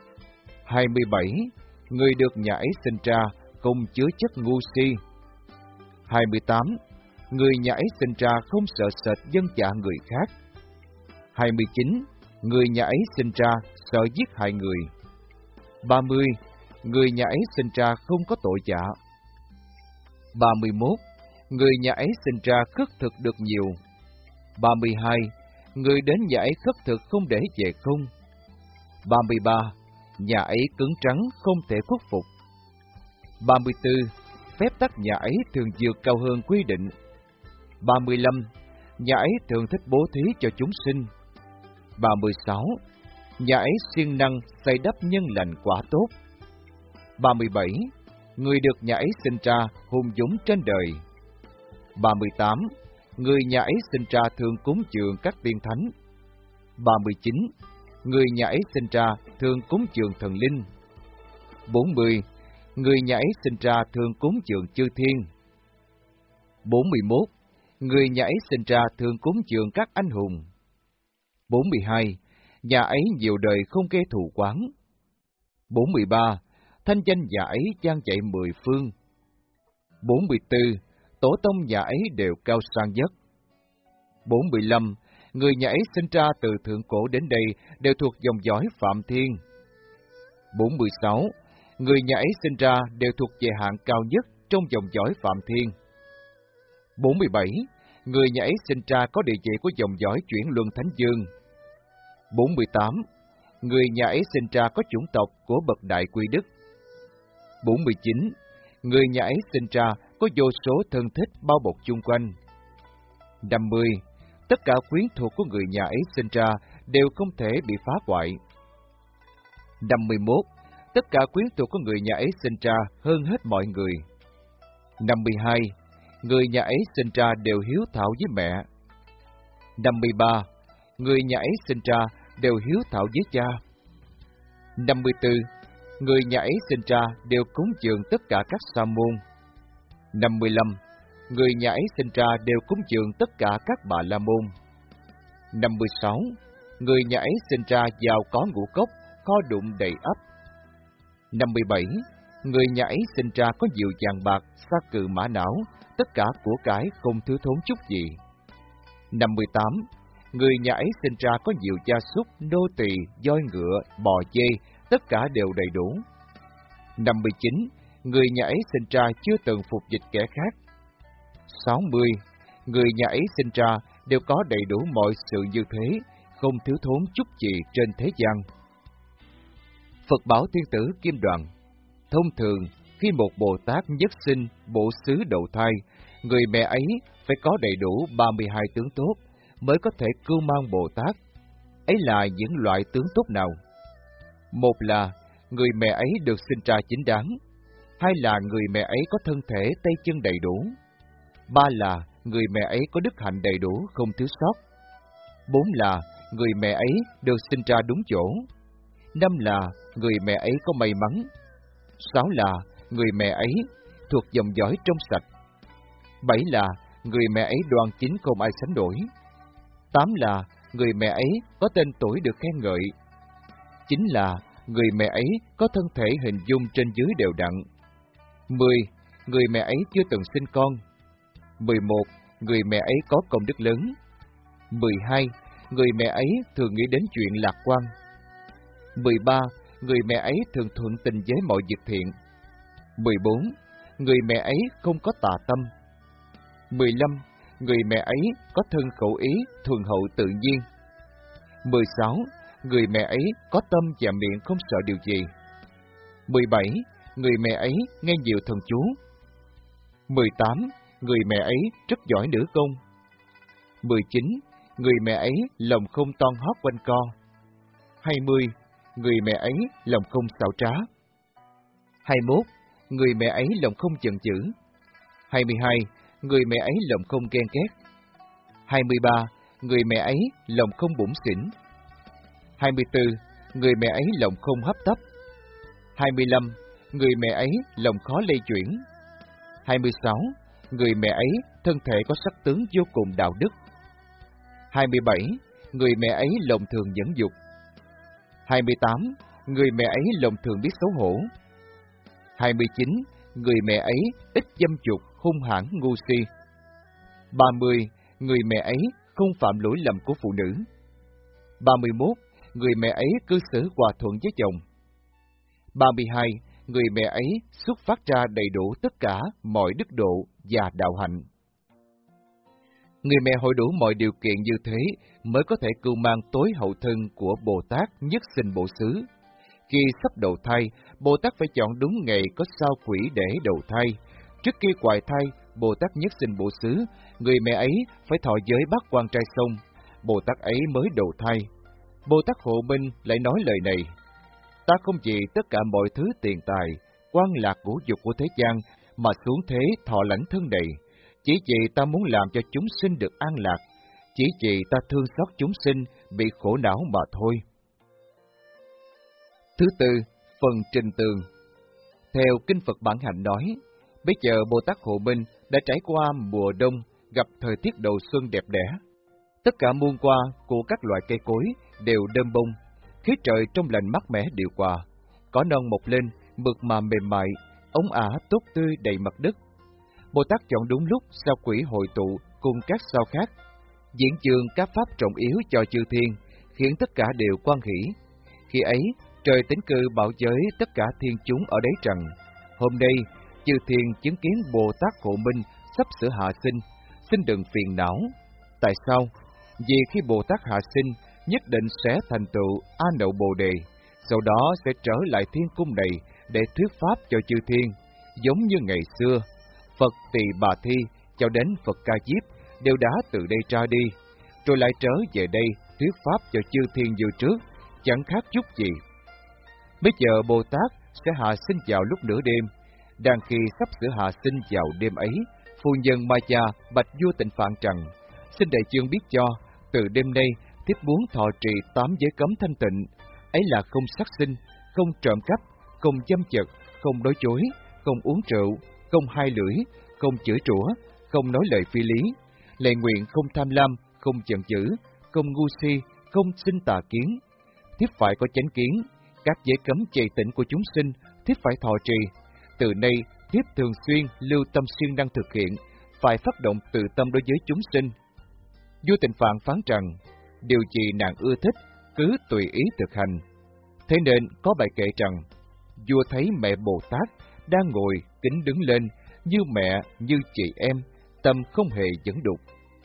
Hai mươi bảy, người được nhà ấy sinh ra không chứa chất ngu si. Hai mươi tám, người nhà ấy sinh ra không sợ sệt dân dạ người khác. Hai mươi chín, người nhà ấy sinh ra sợ giết hại người. Ba mươi, người nhà ấy sinh ra không có tội dạ. Ba mươi mốt, người nhà ấy sinh ra khất thực được nhiều. Ba mươi hai, người đến nhà ấy khất thực không để về không. Ba mươi ba, nhà ấy cứng trắng không thể khuất phục. Ba mươi tư, phép tắc nhà ấy thường vượt cao hơn quy định. Ba mươi lăm, nhà ấy thường thích bố thí cho chúng sinh. Ba mươi sáu, nhà ấy siêng năng xây đắp nhân lành quả tốt. Ba mươi bảy, người được nhà ấy sinh ra hùng dũng trên đời. Ba mươi tám, người nhà ấy sinh ra thường cúng dường các tiên thánh. Ba mươi chín, người nhà ấy sinh ra thường cúng dường thần linh. Bốn mươi, người nhà ấy sinh ra thường cúng dường chư thiên. Bốn mươi mốt, người nhà ấy sinh ra thường cúng dường các anh hùng. Bốn mươi hai, nhà ấy nhiều đời không gây thù oán. Bốn mươi ba, thanh danh nhà ấy vang dậy mười phương. Bốn mươi tư, tổ tông nhà ấy đều cao sang nhất. Bốn mươi lăm, người nhà ấy sinh ra từ thượng cổ đến đây đều thuộc dòng dõi Phạm Thiên. Bốn mươi sáu, người nhà ấy sinh ra đều thuộc về hạng cao nhất trong dòng dõi Phạm Thiên. Bốn mươi bảy, người nhà ấy sinh ra có địa vị của dòng dõi chuyển luân Thánh Dương. Bốn mươi tám, người nhà ấy sinh ra có chủng tộc của bậc đại quy đức. Bốn mươi chín, người nhà ấy sinh ra có vô số thân thích bao bọc chung quanh. Năm mươi, tất cả quyến thuộc của người nhà ấy sinh ra đều không thể bị phá hoại. Năm mươi mốt, tất cả quyến thuộc của người nhà ấy sinh ra hơn hết mọi người. Năm mươi hai, người nhà ấy sinh ra đều hiếu thảo với mẹ. Năm mươi ba, người nhà ấy sinh ra đều hiếu thảo với cha. năm mươi tư. Người nhà ấy sinh ra đều cúng dường tất cả các sa môn. năm mươi lăm. Người nhà ấy sinh ra đều cúng dường tất cả các bà la môn. năm mươi sáu. Người nhà ấy sinh ra giàu có ngũ cốc, kho đụng đầy ắp. năm mươi bảy. Người nhà ấy sinh ra có nhiều vàng bạc, sa cừ mã não, tất cả của cải không thiếu thốn chút gì. năm mươi tám. Người nhà ấy sinh ra có nhiều gia súc, nô tỳ, voi ngựa, bò dê, tất cả đều đầy đủ. năm mươi chín. Người nhà ấy sinh ra chưa từng phục dịch kẻ khác. sáu mươi. Người nhà ấy sinh ra đều có đầy đủ mọi sự như thế, không thiếu thốn chút gì trên thế gian. Phật bảo thiên tử Kim Đoàn: thông thường, khi một Bồ Tát nhất sinh bộ xứ đầu thai, người mẹ ấy phải có đầy đủ ba mươi hai tướng tốt mới có thể cưu mang Bồ Tát. Ấy là những loại tướng tốt nào? Một là người mẹ ấy được sinh ra chính đáng. Hai là người mẹ ấy có thân thể tay chân đầy đủ. Ba là người mẹ ấy có đức hạnh đầy đủ, không thiếu sót. Bốn là người mẹ ấy được sinh ra đúng chỗ. Năm là người mẹ ấy có may mắn. Sáu là người mẹ ấy thuộc dòng dõi trong sạch. Bảy là người mẹ ấy đoan chính không ai sánh nổi. Tám là người mẹ ấy có tên tuổi được khen ngợi. Chín là người mẹ ấy có thân thể hình dung trên dưới đều đặn. Mười, người mẹ ấy chưa từng sinh con. Mười một, người mẹ ấy có công đức lớn. Mười hai, người mẹ ấy thường nghĩ đến chuyện lạc quan. Mười ba, người mẹ ấy thường thuận tình với mọi việc thiện. Mười bốn, người mẹ ấy không có tà tâm. Mười lăm, người mẹ ấy có thân khẩu ý thuần hậu tự nhiên. Mười sáu, người mẹ ấy có tâm và miệng không sợ điều gì. Mười bảy, người mẹ ấy nghe nhiều thần chú. Mười tám, người mẹ ấy rất giỏi nữ công. Mười chín, người mẹ ấy lòng không toan hót quanh co. Hai mươi, người mẹ ấy lòng không xảo trá. Hai mốt, người mẹ ấy lòng không chần chừ. Hai mươi hai, người mẹ ấy lòng không ghen ghét. Hai mươi ba, người mẹ ấy lòng không bủn xỉn. Hai mươi tư, người mẹ ấy lòng không hấp tấp. Hai mươi lăm, người mẹ ấy lòng khó lay chuyển. Hai mươi sáu, người mẹ ấy thân thể có sắc tướng vô cùng đạo đức. Hai mươi bảy, người mẹ ấy lòng thường nhẫn dục. Hai mươi tám, người mẹ ấy lòng thường biết xấu hổ. Hai mươi chín, người mẹ ấy ít dâm dục, hung hãn, ngu si. Ba mươi, người mẹ ấy không phạm lỗi lầm của phụ nữ. Ba mươi mốt, người mẹ ấy cư xử hòa thuận với chồng. Ba mươi hai, người mẹ ấy xuất phát ra đầy đủ tất cả mọi đức độ và đạo hạnh. Người mẹ hội đủ mọi điều kiện như thế mới có thể cưu mang tối hậu thân của Bồ Tát nhất sinh bộ xứ. Khi sắp đầu thai, Bồ Tát phải chọn đúng ngày có sao quỷ để đầu thai. Trước khi hoài thai, Bồ Tát nhất sinh bộ xứ, người mẹ ấy phải thọ giới bát quan trai xong, Bồ Tát ấy mới đầu thai. Bồ Tát Hộ Minh lại nói lời này: ta không vì tất cả mọi thứ tiền tài, quan lạc ngũ dục của thế gian mà xuống thế thọ lãnh thân này, chỉ vì ta muốn làm cho chúng sinh được an lạc, chỉ vì ta thương xót chúng sinh bị khổ não mà thôi. Thứ tư, phần trình tường. Theo Kinh Phật Bản Hạnh nói, bây giờ Bồ Tát Hộ Minh đã trải qua mùa đông, gặp thời tiết đầu xuân đẹp đẽ. Tất cả muôn hoa của các loại cây cối đều đơm bông, khí trời trong lành mát mẻ điều hòa, cỏ non mọc lên, mượt mà mềm mại, ống ả tốt tươi đầy mặt đất. Bồ Tát chọn đúng lúc sao quỷ hội tụ cùng các sao khác, diễn chương các pháp trọng yếu cho chư thiên, khiến tất cả đều quan hỷ. Khi ấy, trời tĩnh cư bảo giới tất cả thiên chúng ở đáy trần. Hôm nay, chư thiên chứng kiến Bồ Tát Hộ Minh sắp sửa hạ sinh, xin đừng phiền não. Tại sao? Vì khi Bồ Tát hạ sinh, nhất định sẽ thành tựu A Nậu Bồ Đề, sau đó sẽ trở lại thiên cung này để thuyết pháp cho chư thiên, giống như ngày xưa. Phật Tỳ Bà Thi cho đến Phật Ca Diếp đều đã từ đây ra đi, rồi lại trở về đây thuyết pháp cho chư thiên như trước, chẳng khác chút gì. Bây giờ Bồ Tát sẽ hạ sinh vào lúc nửa đêm. Đang khi sắp sửa hạ sinh vào đêm ấy, phu nhân Maya bạch vua Tịnh Phạn rằng: xin đại chương biết cho, từ đêm nay thiếp muốn thọ trì tám giới cấm thanh tịnh, ấy là không sát sinh, không trộm cắp, không dâm chật, không nói dối, không uống rượu, không hai lưỡi, không chửi rủa, không nói lời phi lý, lệ nguyện không tham lam, không giận dữ, không ngu si, không sinh tà kiến. Thiếp phải có chánh kiến, các giới cấm trì tịnh của chúng sinh, thiếp phải thọ trì. Từ nay, thiếp thường xuyên lưu tâm siêng năng thực hiện, phải phát động từ tâm đối với chúng sinh. Vua Tịnh Phạn phán rằng, điều gì nàng ưa thích, cứ tùy ý thực hành. Thế nên có bài kệ rằng, vua thấy mẹ Bồ Tát đang ngồi kính đứng lên, như mẹ, như chị em, tâm không hề dẫn đục.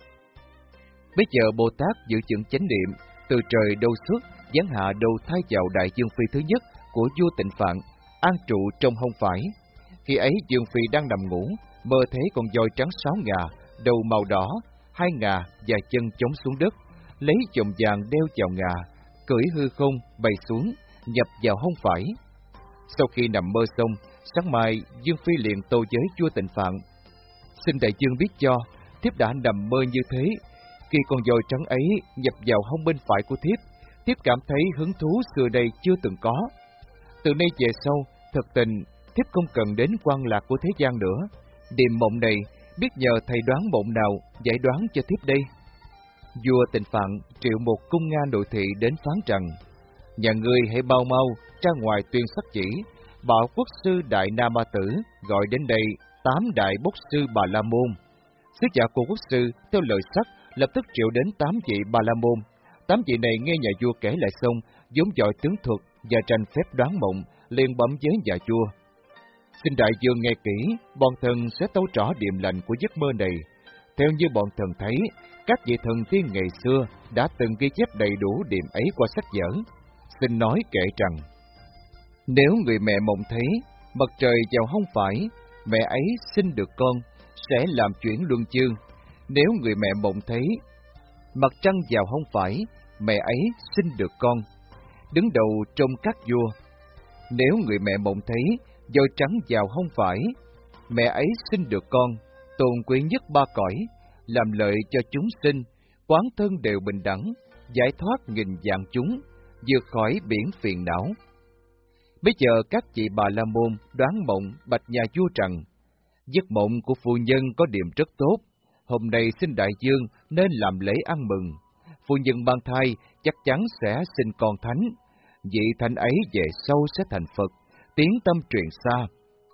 Bây giờ Bồ Tát giữ chững chánh niệm, từ trời đâu xuất, giáng hạ đầu thai vào đại dương phi thứ nhất của vua Tịnh Phạn, an trụ trong hông phải. Khi ấy dương phi đang nằm ngủ, mơ thấy con voi trắng sáu ngà, đầu màu đỏ, hai ngà và chân chống xuống đất, lấy chùm vàng đeo vào ngà, cưỡi hư không bay xuống, nhập vào hông phải. Sau khi nằm mơ xong, sáng mai Dương Phi liền tâu với vua Tịnh Phạn: xin đại dương biết cho, thiếp đã nằm mơ như thế. Khi con voi trắng ấy nhập vào hông bên phải của thiếp, thiếp cảm thấy hứng thú xưa đây chưa từng có. Từ nay về sau, thật tình thiếp không cần đến quan lạc của thế gian nữa. Điềm mộng này biết nhờ thầy đoán mộng nào giải đoán cho thiếp đây. Vua Tịnh Phạn triệu một cung nga nội thị đến phán rằng: nhà ngươi hãy mau mau ra ngoài tuyên sắc chỉ, bảo quốc sư Đại Na Ma Tử gọi đến đây tám đại bốc sư Bà La Môn. Sứ giả của quốc sư theo lời sắc lập tức triệu đến tám vị Bà La Môn. Tám vị này nghe nhà vua kể lại xong, vốn giỏi tướng thuật và tranh phép đoán mộng, liền bẩm với nhà vua: xin đại vương nghe kỹ, bọn thần sẽ tâu rõ điểm lành của giấc mơ này. Theo như bọn thần thấy, các vị thần tiên ngày xưa đã từng ghi chép đầy đủ điểm ấy qua sách vở. Xin nói kể rằng, nếu người mẹ mộng thấy mặt trời vào hông phải, mẹ ấy sinh được con, sẽ làm chuyển luân chương. Nếu người mẹ mộng thấy mặt trăng vào hông phải, mẹ ấy sinh được con, đứng đầu trong các vua. Nếu người mẹ mộng thấy voi trắng vào hông phải, mẹ ấy sinh được con, tôn quý nhất ba cõi, làm lợi cho chúng sinh, quán thân đều bình đẳng, giải thoát nghìn vạn chúng, vượt khỏi biển phiền não. Bây giờ các chị Bà La Môn đoán mộng bạch nhà vua rằng, giấc mộng của phu nhân có điểm rất tốt, hôm nay xin đại vương nên làm lễ ăn mừng. Phu nhân mang thai chắc chắn sẽ sinh con thánh, vị thánh ấy về sau sẽ thành Phật, tiếng tâm truyền xa.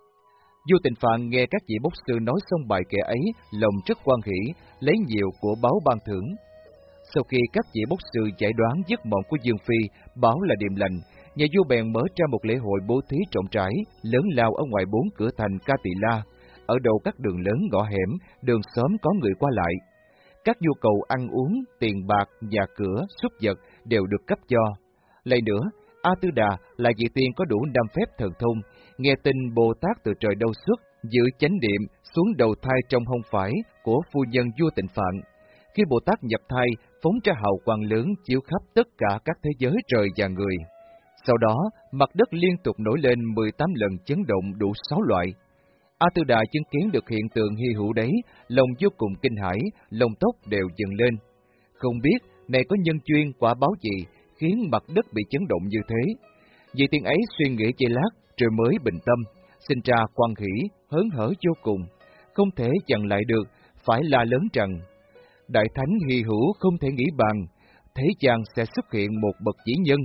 Vua Tịnh Phạn nghe các vị bốc sư nói xong bài kệ ấy, lòng rất hoan hỷ, lấy nhiều của báu ban thưởng. Sau khi các vị bốc sư giải đoán giấc mộng của Dương Phi báo là điềm lành, nhà vua bèn mở ra một lễ hội bố thí rộng rãi, lớn lao ở ngoài bốn cửa thành Ca Tỳ La, ở đầu các đường lớn ngõ hẻm, đường xóm có người qua lại. Các nhu cầu ăn uống, tiền bạc, nhà cửa, súc vật đều được cấp cho. Lại nữa, A Tư Đà là vị tiên có đủ năm phép thần thông, nghe tin Bồ Tát từ trời đâu xuất, giữ chánh niệm xuống đầu thai trong hông phải của phu nhân vua Tịnh Phạn. Khi Bồ Tát nhập thai, phóng ra hào quang lớn chiếu khắp tất cả các thế giới trời và người. Sau đó, mặt đất liên tục nổi lên mười tám lần chấn động đủ sáu loại. A Tư Đà chứng kiến được hiện tượng hy hữu đấy, lòng vô cùng kinh hãi, lông tóc đều dựng lên. Không biết này có nhân duyên quả báo gì khiến mặt đất bị chấn động như thế. Vị tiên ấy suy nghĩ giây lát rồi mới bình tâm, sinh ra quan hỷ, hớn hở vô cùng, không thể chặn lại được, phải la lớn rằng: đại thánh hy hữu không thể nghĩ bàn, thế gian sẽ xuất hiện một bậc vĩ nhân.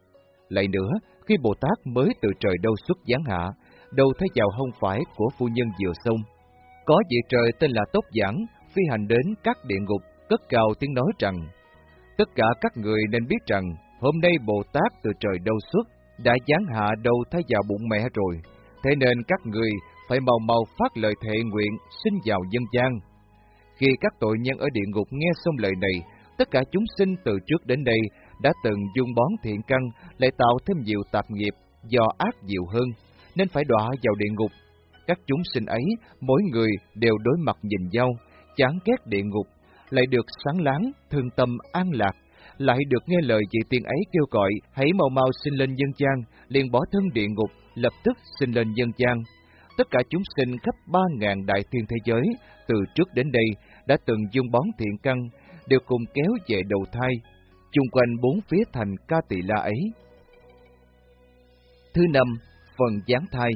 Lại nữa, khi Bồ Tát mới từ trời đâu xuất giáng hạ, đầu thấy vào hông phải của phu nhân vừa xong, có vị trời tên là Tốc Giảng phi hành đến các địa ngục, cất cao tiếng nói rằng: tất cả các người nên biết rằng hôm nay Bồ Tát từ trời đâu xuất đã giáng hạ đầu thay vào bụng mẹ rồi, thế nên các người phải mau mau phát lời thệ nguyện sinh vào nhân gian. Khi các tội nhân ở địa ngục nghe xong lời này, tất cả chúng sinh từ trước đến đây đã từng dung bón thiện căn, lại tạo thêm nhiều tạp nghiệp do ác nhiều hơn, nên phải đọa vào địa ngục. Các chúng sinh ấy, mỗi người đều đối mặt nhìn nhau, chán ghét địa ngục, lại được sáng láng, thương tâm an lạc, lại được nghe lời vị tiên ấy kêu gọi hãy mau mau sinh lên nhân gian, liền bỏ thân địa ngục, lập tức sinh lên nhân gian. Tất cả chúng sinh khắp ba ngàn đại thiên thế giới, từ trước đến đây đã từng dung bón thiện căn, đều cùng kéo về đầu thai. chung quanh bốn phía thành Ca Tỳ La ấy. Thứ năm, phần giáng thai.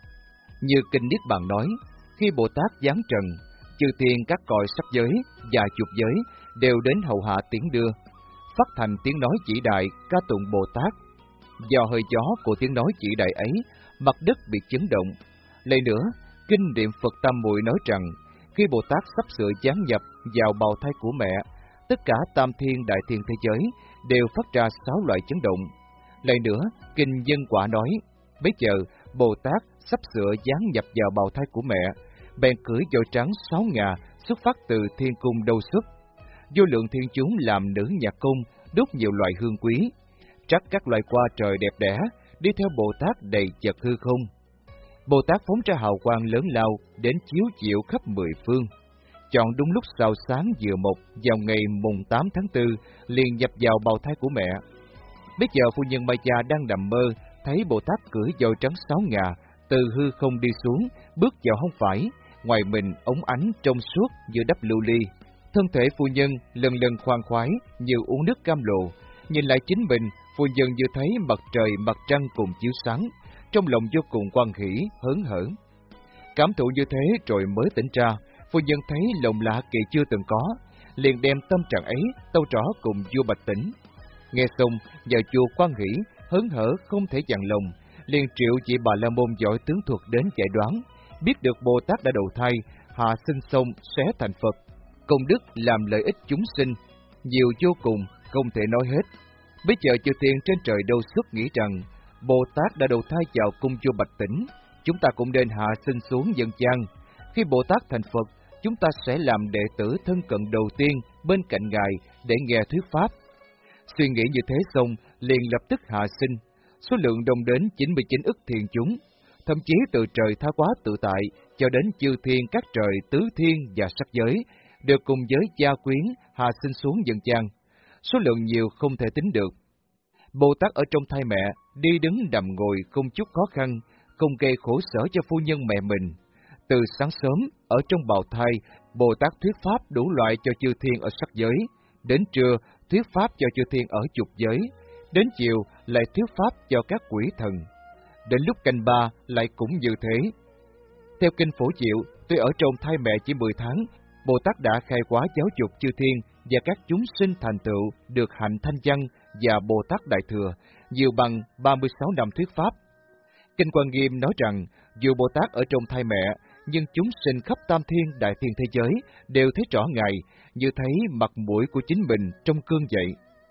Như kinh Niết Bàn nói, khi Bồ Tát giáng trần, chư thiên các cõi sắc giới và chục giới đều đến hầu hạ tiễn đưa, phát thành tiếng nói chỉ đại ca tụng Bồ Tát. Do hơi gió của tiếng nói chỉ đại ấy, mặt đất bị chấn động. Lại nữa, kinh niệm Phật Tam Muội nói rằng, khi Bồ Tát sắp sửa giáng nhập vào bào thai của mẹ, tất cả tam thiên đại thiên thế giới đều phát ra sáu loại chấn động. Lại nữa, kinh Nhân Quả nói, bây giờ Bồ Tát sắp sửa giáng nhập vào bào thai của mẹ, bèn cưỡi voi trắng sáu ngà xuất phát từ thiên cung đâu xuất. Vô lượng thiên chúng làm nữ nhạc cung, đốt nhiều loại hương quý, trắc các loài hoa trời đẹp đẽ, đi theo Bồ Tát đầy chật hư không. Bồ Tát phóng ra hào quang lớn lao đến chiếu chiệu khắp mười phương. Chọn đúng lúc sao sáng vừa một vào ngày mùng tám tháng tư, liền nhập vào bào thai của mẹ. Bây giờ phu nhân Mai Gia đang nằm mơ, thấy Bồ Tát cưỡi voi trắng sáu ngà từ hư không đi xuống, bước vào hông phải, ngoài mình ống ánh trong suốt như đắp lưu ly. Thân thể phu nhân lần lần khoan khoái như uống nước cam lộ, nhìn lại chính mình, phu nhân như thấy mặt trời mặt trăng cùng chiếu sáng, trong lòng vô cùng quan hỷ hớn hở. Cảm thụ như thế rồi mới tỉnh ra, phu nhân thấy lòng lạ kỳ chưa từng có, liền đem tâm trạng ấy tâu rõ cùng vua Bạch Tĩnh. Nghe xong, vợ chùa quan hỷ hớn hở không thể dằn lòng, liền triệu vị Bà La Môn giỏi tướng thuật đến giải đoán, biết được Bồ Tát đã đầu thai, hạ sinh xong sẽ thành Phật, công đức làm lợi ích chúng sinh nhiều vô cùng, không thể nói hết. Bây giờ chư thiên trên trời đâu xuất nghĩ rằng Bồ Tát đã đầu thai vào cung vua Bạch Tĩnh, chúng ta cũng nên hạ sinh xuống dân gian. Khi Bồ Tát thành Phật, chúng ta sẽ làm đệ tử thân cận đầu tiên bên cạnh Ngài để nghe thuyết pháp. Suy nghĩ như thế xong, liền lập tức hạ sinh. Số lượng đông đến chín mươi chín ức thiên chúng, thậm chí từ trời tha hóa tự tại cho đến chư thiên các trời tứ thiên và sắc giới, được cùng với gia quyến hạ sinh xuống dân gian. Số lượng nhiều không thể tính được. Bồ Tát ở trong thai mẹ, đi đứng nằm ngồi không chút khó khăn, không gây khổ sở cho phu nhân mẹ mình. Từ sáng sớm, ở trong bào thai, Bồ Tát thuyết pháp đủ loại cho chư thiên ở sắc giới. Đến trưa, thuyết pháp cho chư thiên ở chục giới. Đến chiều, lại thuyết pháp cho các quỷ thần. Đến lúc canh ba, lại cũng như thế. Theo kinh Phổ Diệu, tuy ở trong thai mẹ chỉ mười tháng, Bồ Tát đã khai hóa giáo dục chư thiên và các chúng sinh thành tựu được hạnh thanh văn và Bồ Tát Đại Thừa, nhiều bằng ba mươi sáu năm thuyết pháp. Kinh Quan Nghiêm nói rằng, dù Bồ Tát ở trong thai mẹ, nhưng chúng sinh khắp tam thiên đại thiên thế giới đều thấy rõ Ngài, như thấy mặt mũi của chính mình trong cơn vậy.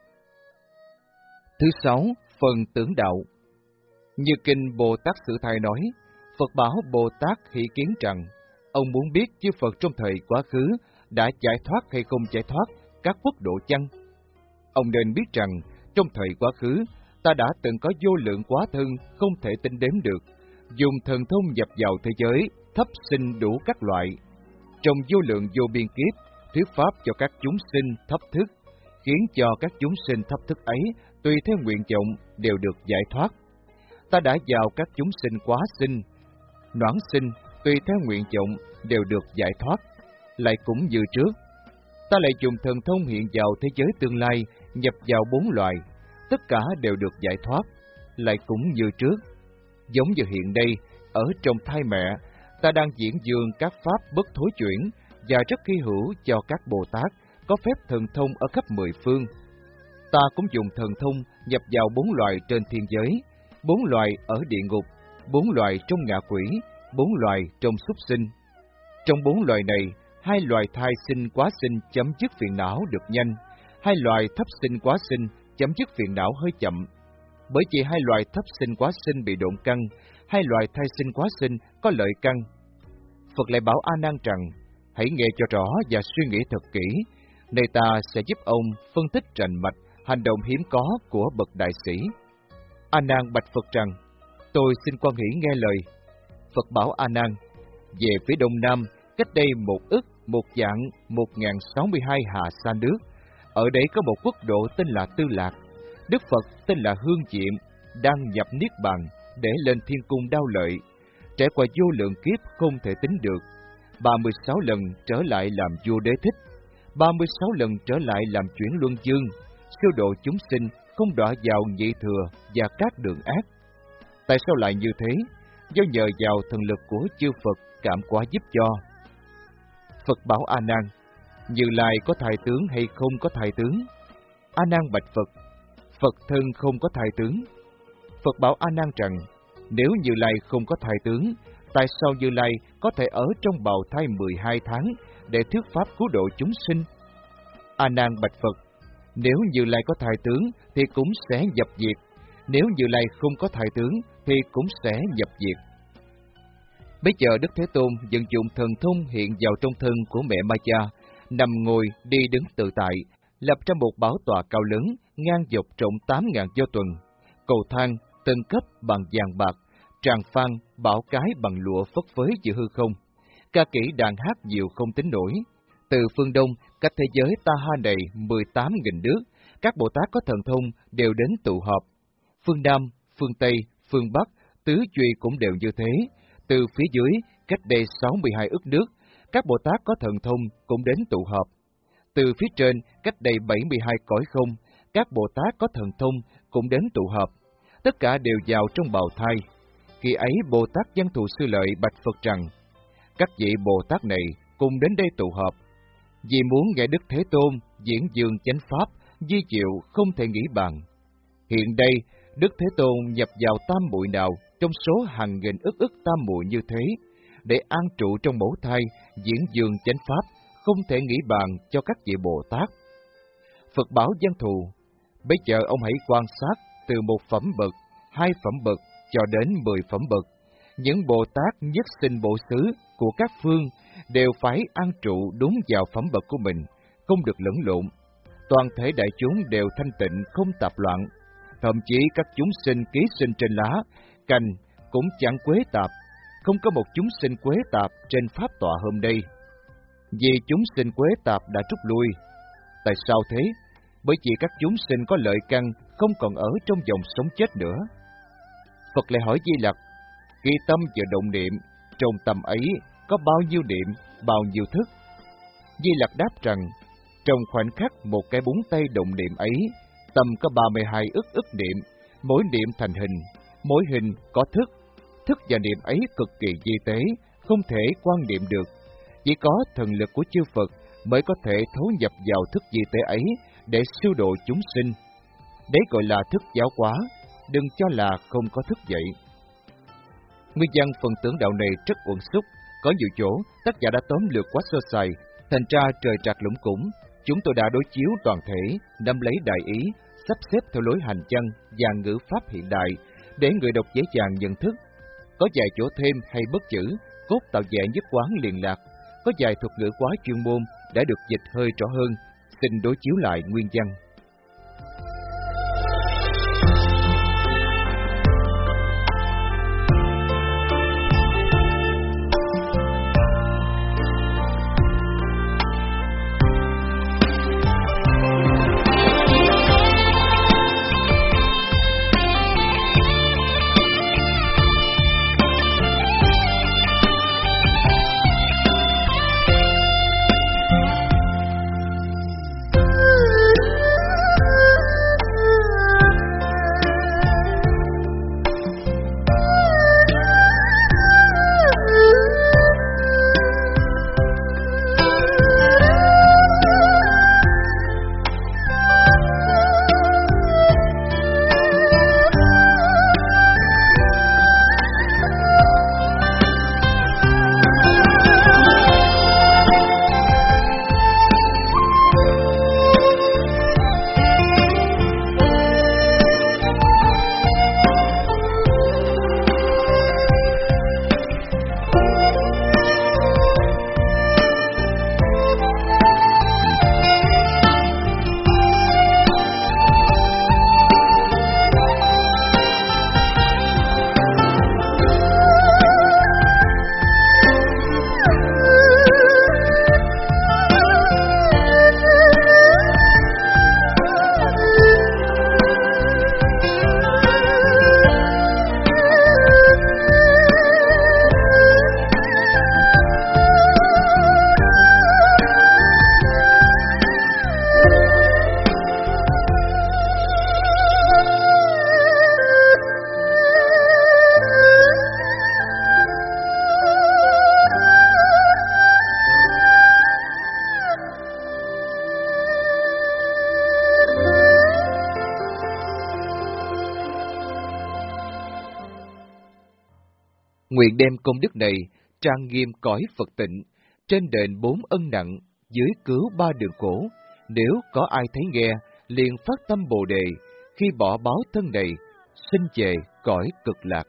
Thứ sáu, phần tưởng đạo. Như kinh Bồ Tát Sử Thai nói, Phật bảo Bồ Tát hỷ kiến rằng, ông muốn biết chư Phật trong thời quá khứ đã giải thoát hay không giải thoát các quốc độ chăng? Ông nên biết rằng, trong thời quá khứ, ta đã từng có vô lượng quá thân không thể tính đếm được, dùng thần thông nhập vào thế giới, thấp sinh đủ các loại. Trong vô lượng vô biên kiếp, thuyết pháp cho các chúng sinh thấp thức, khiến cho các chúng sinh thấp thức ấy, tùy theo nguyện vọng, đều được giải thoát. Ta đã vào các chúng sinh quá sinh, noãn sinh, tùy theo nguyện vọng, đều được giải thoát. Lại cũng như trước, ta lại dùng thần thông hiện vào thế giới tương lai, nhập vào bốn loài, tất cả đều được giải thoát. Lại cũng như trước, giống như hiện đây, ở trong thai mẹ, ta đang diễn dương các pháp bất thối chuyển và rất hy hữu cho các Bồ Tát có phép thần thông ở khắp mười phương. Ta cũng dùng thần thông nhập vào bốn loài trên thiên giới, bốn loài ở địa ngục, bốn loài trong ngạ quỷ, bốn loài trong súc sinh. Trong bốn loài này, hai loài thai sinh quá sinh chấm dứt phiền não được nhanh, hai loài thấp sinh quá sinh chấm dứt phiền não hơi chậm. Bởi vì hai loài thấp sinh quá sinh bị độn căn, hai loài thai sinh quá sinh có lợi căn. Phật lại bảo A Nan rằng, hãy nghe cho rõ và suy nghĩ thật kỹ, này ta sẽ giúp ông phân tích rành mạch hành động hiếm có của bậc đại sĩ. A Nan bạch Phật rằng, tôi xin quan hỷ nghe lời. Phật bảo A Nan, về phía đông nam, cách đây một ức, một vạn, một ngàn sáu mươi hai hà sa nước, ở đấy có một quốc độ tên là Tư Lạc. Đức Phật tên là Hương Diệm, đang nhập Niết Bàn để lên thiên cung Đao Lợi, trải qua vô lượng kiếp không thể tính được, ba mươi sáu lần trở lại làm vua Đế Thích, ba mươi sáu lần trở lại làm chuyển luân dương, siêu độ chúng sinh, không đọa vào nhị thừa và các đường ác. Tại sao lại như thế? Do nhờ vào thần lực của chư Phật cảm hóa giúp cho. Phật bảo A Nan, Như Lai có thai tướng hay không có thai tướng? A Nan bạch Phật, Phật thân không có thai tướng. Phật bảo A Nan rằng, nếu Như Lai không có thai tướng, tại sao Như Lai có thể ở trong bào thai mười hai tháng để thuyết pháp cứu độ chúng sinh? A Nan bạch Phật, nếu Như Lai có thai tướng thì cũng sẽ nhập diệt, nếu Như Lai không có thai tướng thì cũng sẽ nhập diệt. Bây giờ Đức Thế Tôn vận dụng thần thông hiện vào trong thân của mẹ Ma Cha, nằm ngồi đi đứng tự tại, lập ra một bảo tọa cao lớn, ngang dọc rộng tám ngàn do tuần, cầu thang tân cấp bằng vàng bạc, tràng phan bảo cái bằng lụa phất phới giữa hư không, ca kỹ đàn hát nhiều không tính nổi. Từ phương Đông, cách thế giới Ta Ha này mười tám nghìn nước, các Bồ Tát có thần thông đều đến tụ họp. Phương Nam, phương Tây, phương Bắc, tứ duy cũng đều như thế. Từ phía dưới, cách đây sáu mươi hai ức nước, các Bồ Tát có thần thông cũng đến tụ họp. Từ phía trên, cách đây bảy mươi hai cõi không, các Bồ Tát có thần thông cũng đến tụ họp. Tất cả đều vào trong bào thai. Khi ấy Bồ Tát Văn Thù Sư Lợi bạch Phật rằng, các vị Bồ Tát này cùng đến đây tụ họp, vì muốn nghe Đức Thế Tôn diễn dương chánh pháp, di diệu không thể nghĩ bàn. Hiện đây, Đức Thế Tôn nhập vào tam muội nào trong số hàng nghìn ức ức tam muội như thế, để an trụ trong mẫu thai, diễn dương chánh pháp, không thể nghĩ bàn cho các vị Bồ Tát. Phật bảo Văn Thù, bây giờ ông hãy quan sát từ một phẩm bậc, hai phẩm bậc cho đến mười phẩm bậc. Những Bồ Tát nhất sinh bộ xứ của các phương đều phải an trụ đúng vào phẩm bậc của mình, không được lẫn lộn. Toàn thể đại chúng đều thanh tịnh, không tạp loạn. Thậm chí các chúng sinh ký sinh trên lá, cành cũng chẳng quế tạp, không có một chúng sinh quế tạp trên pháp tọa hôm nay. Vì chúng sinh quế tạp đã rút lui. Tại sao thế? Bởi vì các chúng sinh có lợi căn không còn ở trong dòng sống chết nữa. Phật lại hỏi Di Lặc, khi tâm vừa động niệm, trong tâm ấy có bao nhiêu niệm, bao nhiêu thức? Di Lặc đáp rằng, trong khoảnh khắc một cái búng tay động niệm ấy, tâm có ba mươi hai ức ức niệm, mỗi niệm thành hình, mỗi hình có thức. Thức và niệm ấy cực kỳ di tế, không thể quan niệm được. Chỉ có thần lực của chư Phật mới có thể thấu nhập vào thức di tế ấy để siêu độ chúng sinh. Đấy gọi là thức giáo hóa, đừng cho là không có thức vậy. Nguyên văn phần tưởng đạo này rất uẩn xúc, có nhiều chỗ tác giả đã tóm lược quá sơ sài, thành ra trời trạc lũng củng. Chúng tôi đã đối chiếu toàn thể, nắm lấy đại ý, sắp xếp theo lối hành văn và ngữ pháp hiện đại, để người đọc dễ dàng nhận thức. Có vài chỗ thêm hay bất chữ, cốt tạo vẻ nhất quán liền lạc. Có vài thuật ngữ quá chuyên môn đã được dịch hơi rõ hơn, xin đối chiếu lại nguyên văn. Nguyện đem công đức này trang nghiêm cõi Phật tịnh, trên đền bốn ân nặng, dưới cứu ba đường khổ. Nếu có ai thấy nghe, liền phát tâm Bồ Đề, khi bỏ báo thân này, sinh về cõi cực lạc.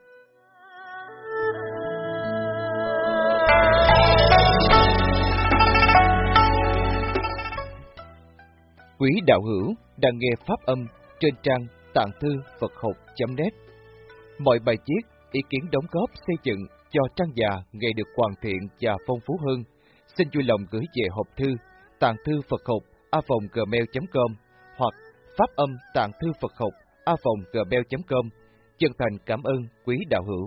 Quý đạo hữu đang nghe pháp âm trên trang tạng thư Phật học chấm net. Mọi bài viết, ý kiến đóng góp xây dựng cho trang già ngày được hoàn thiện và phong phú hơn, xin vui lòng gửi về hộp thư tạng thư Phật học a còng gmail chấm com hoặc pháp âm tạng thư Phật học a còng gmail chấm com. Chân thành cảm ơn quý đạo hữu.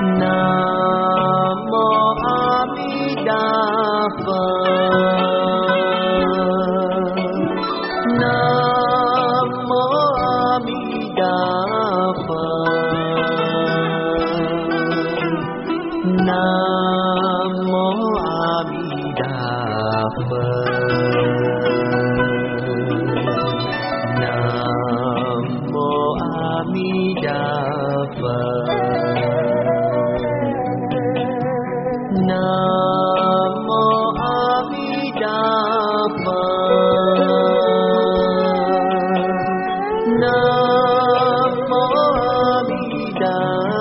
Nam mô A Di Đà Phật. Nam mô A Di Đà Phật. Nam mô A Di Đà Phật. Nam mô A Di Đà Phật. Nam mô A Di Đà Phật. Nam mô A Di Đà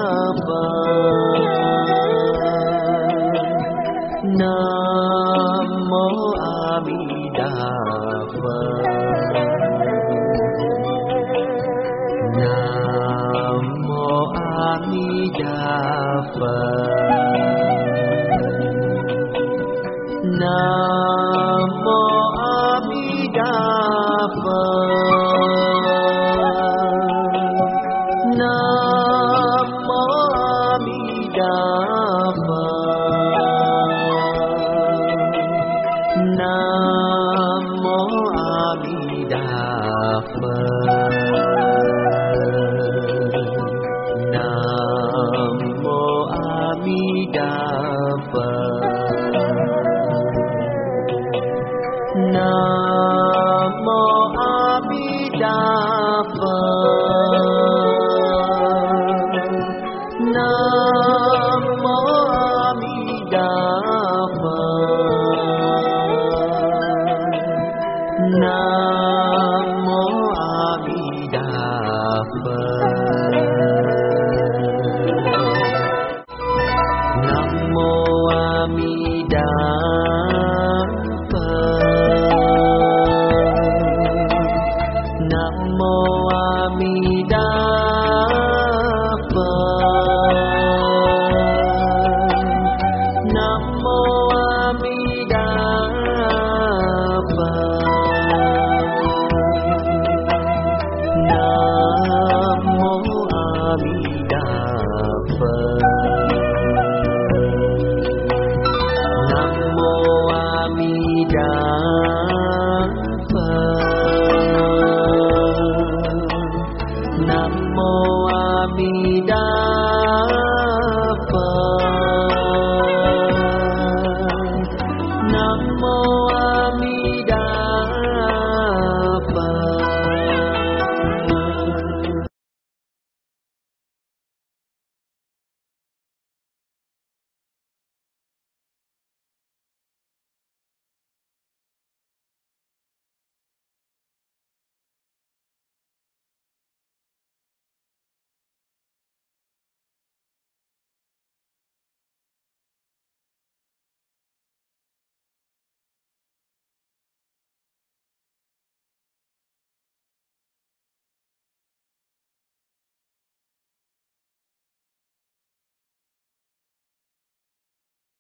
Phật. Nam mô A Di Đà Phật. Nam mô A Di Đà Phật. Nam mô A Di Đà Phật. Nam mô A Di Đà Phật. Nam mô A Di Đà Phật. Nam mô A Di Đà Phật. Nam mô A Di Đà Phật. Nam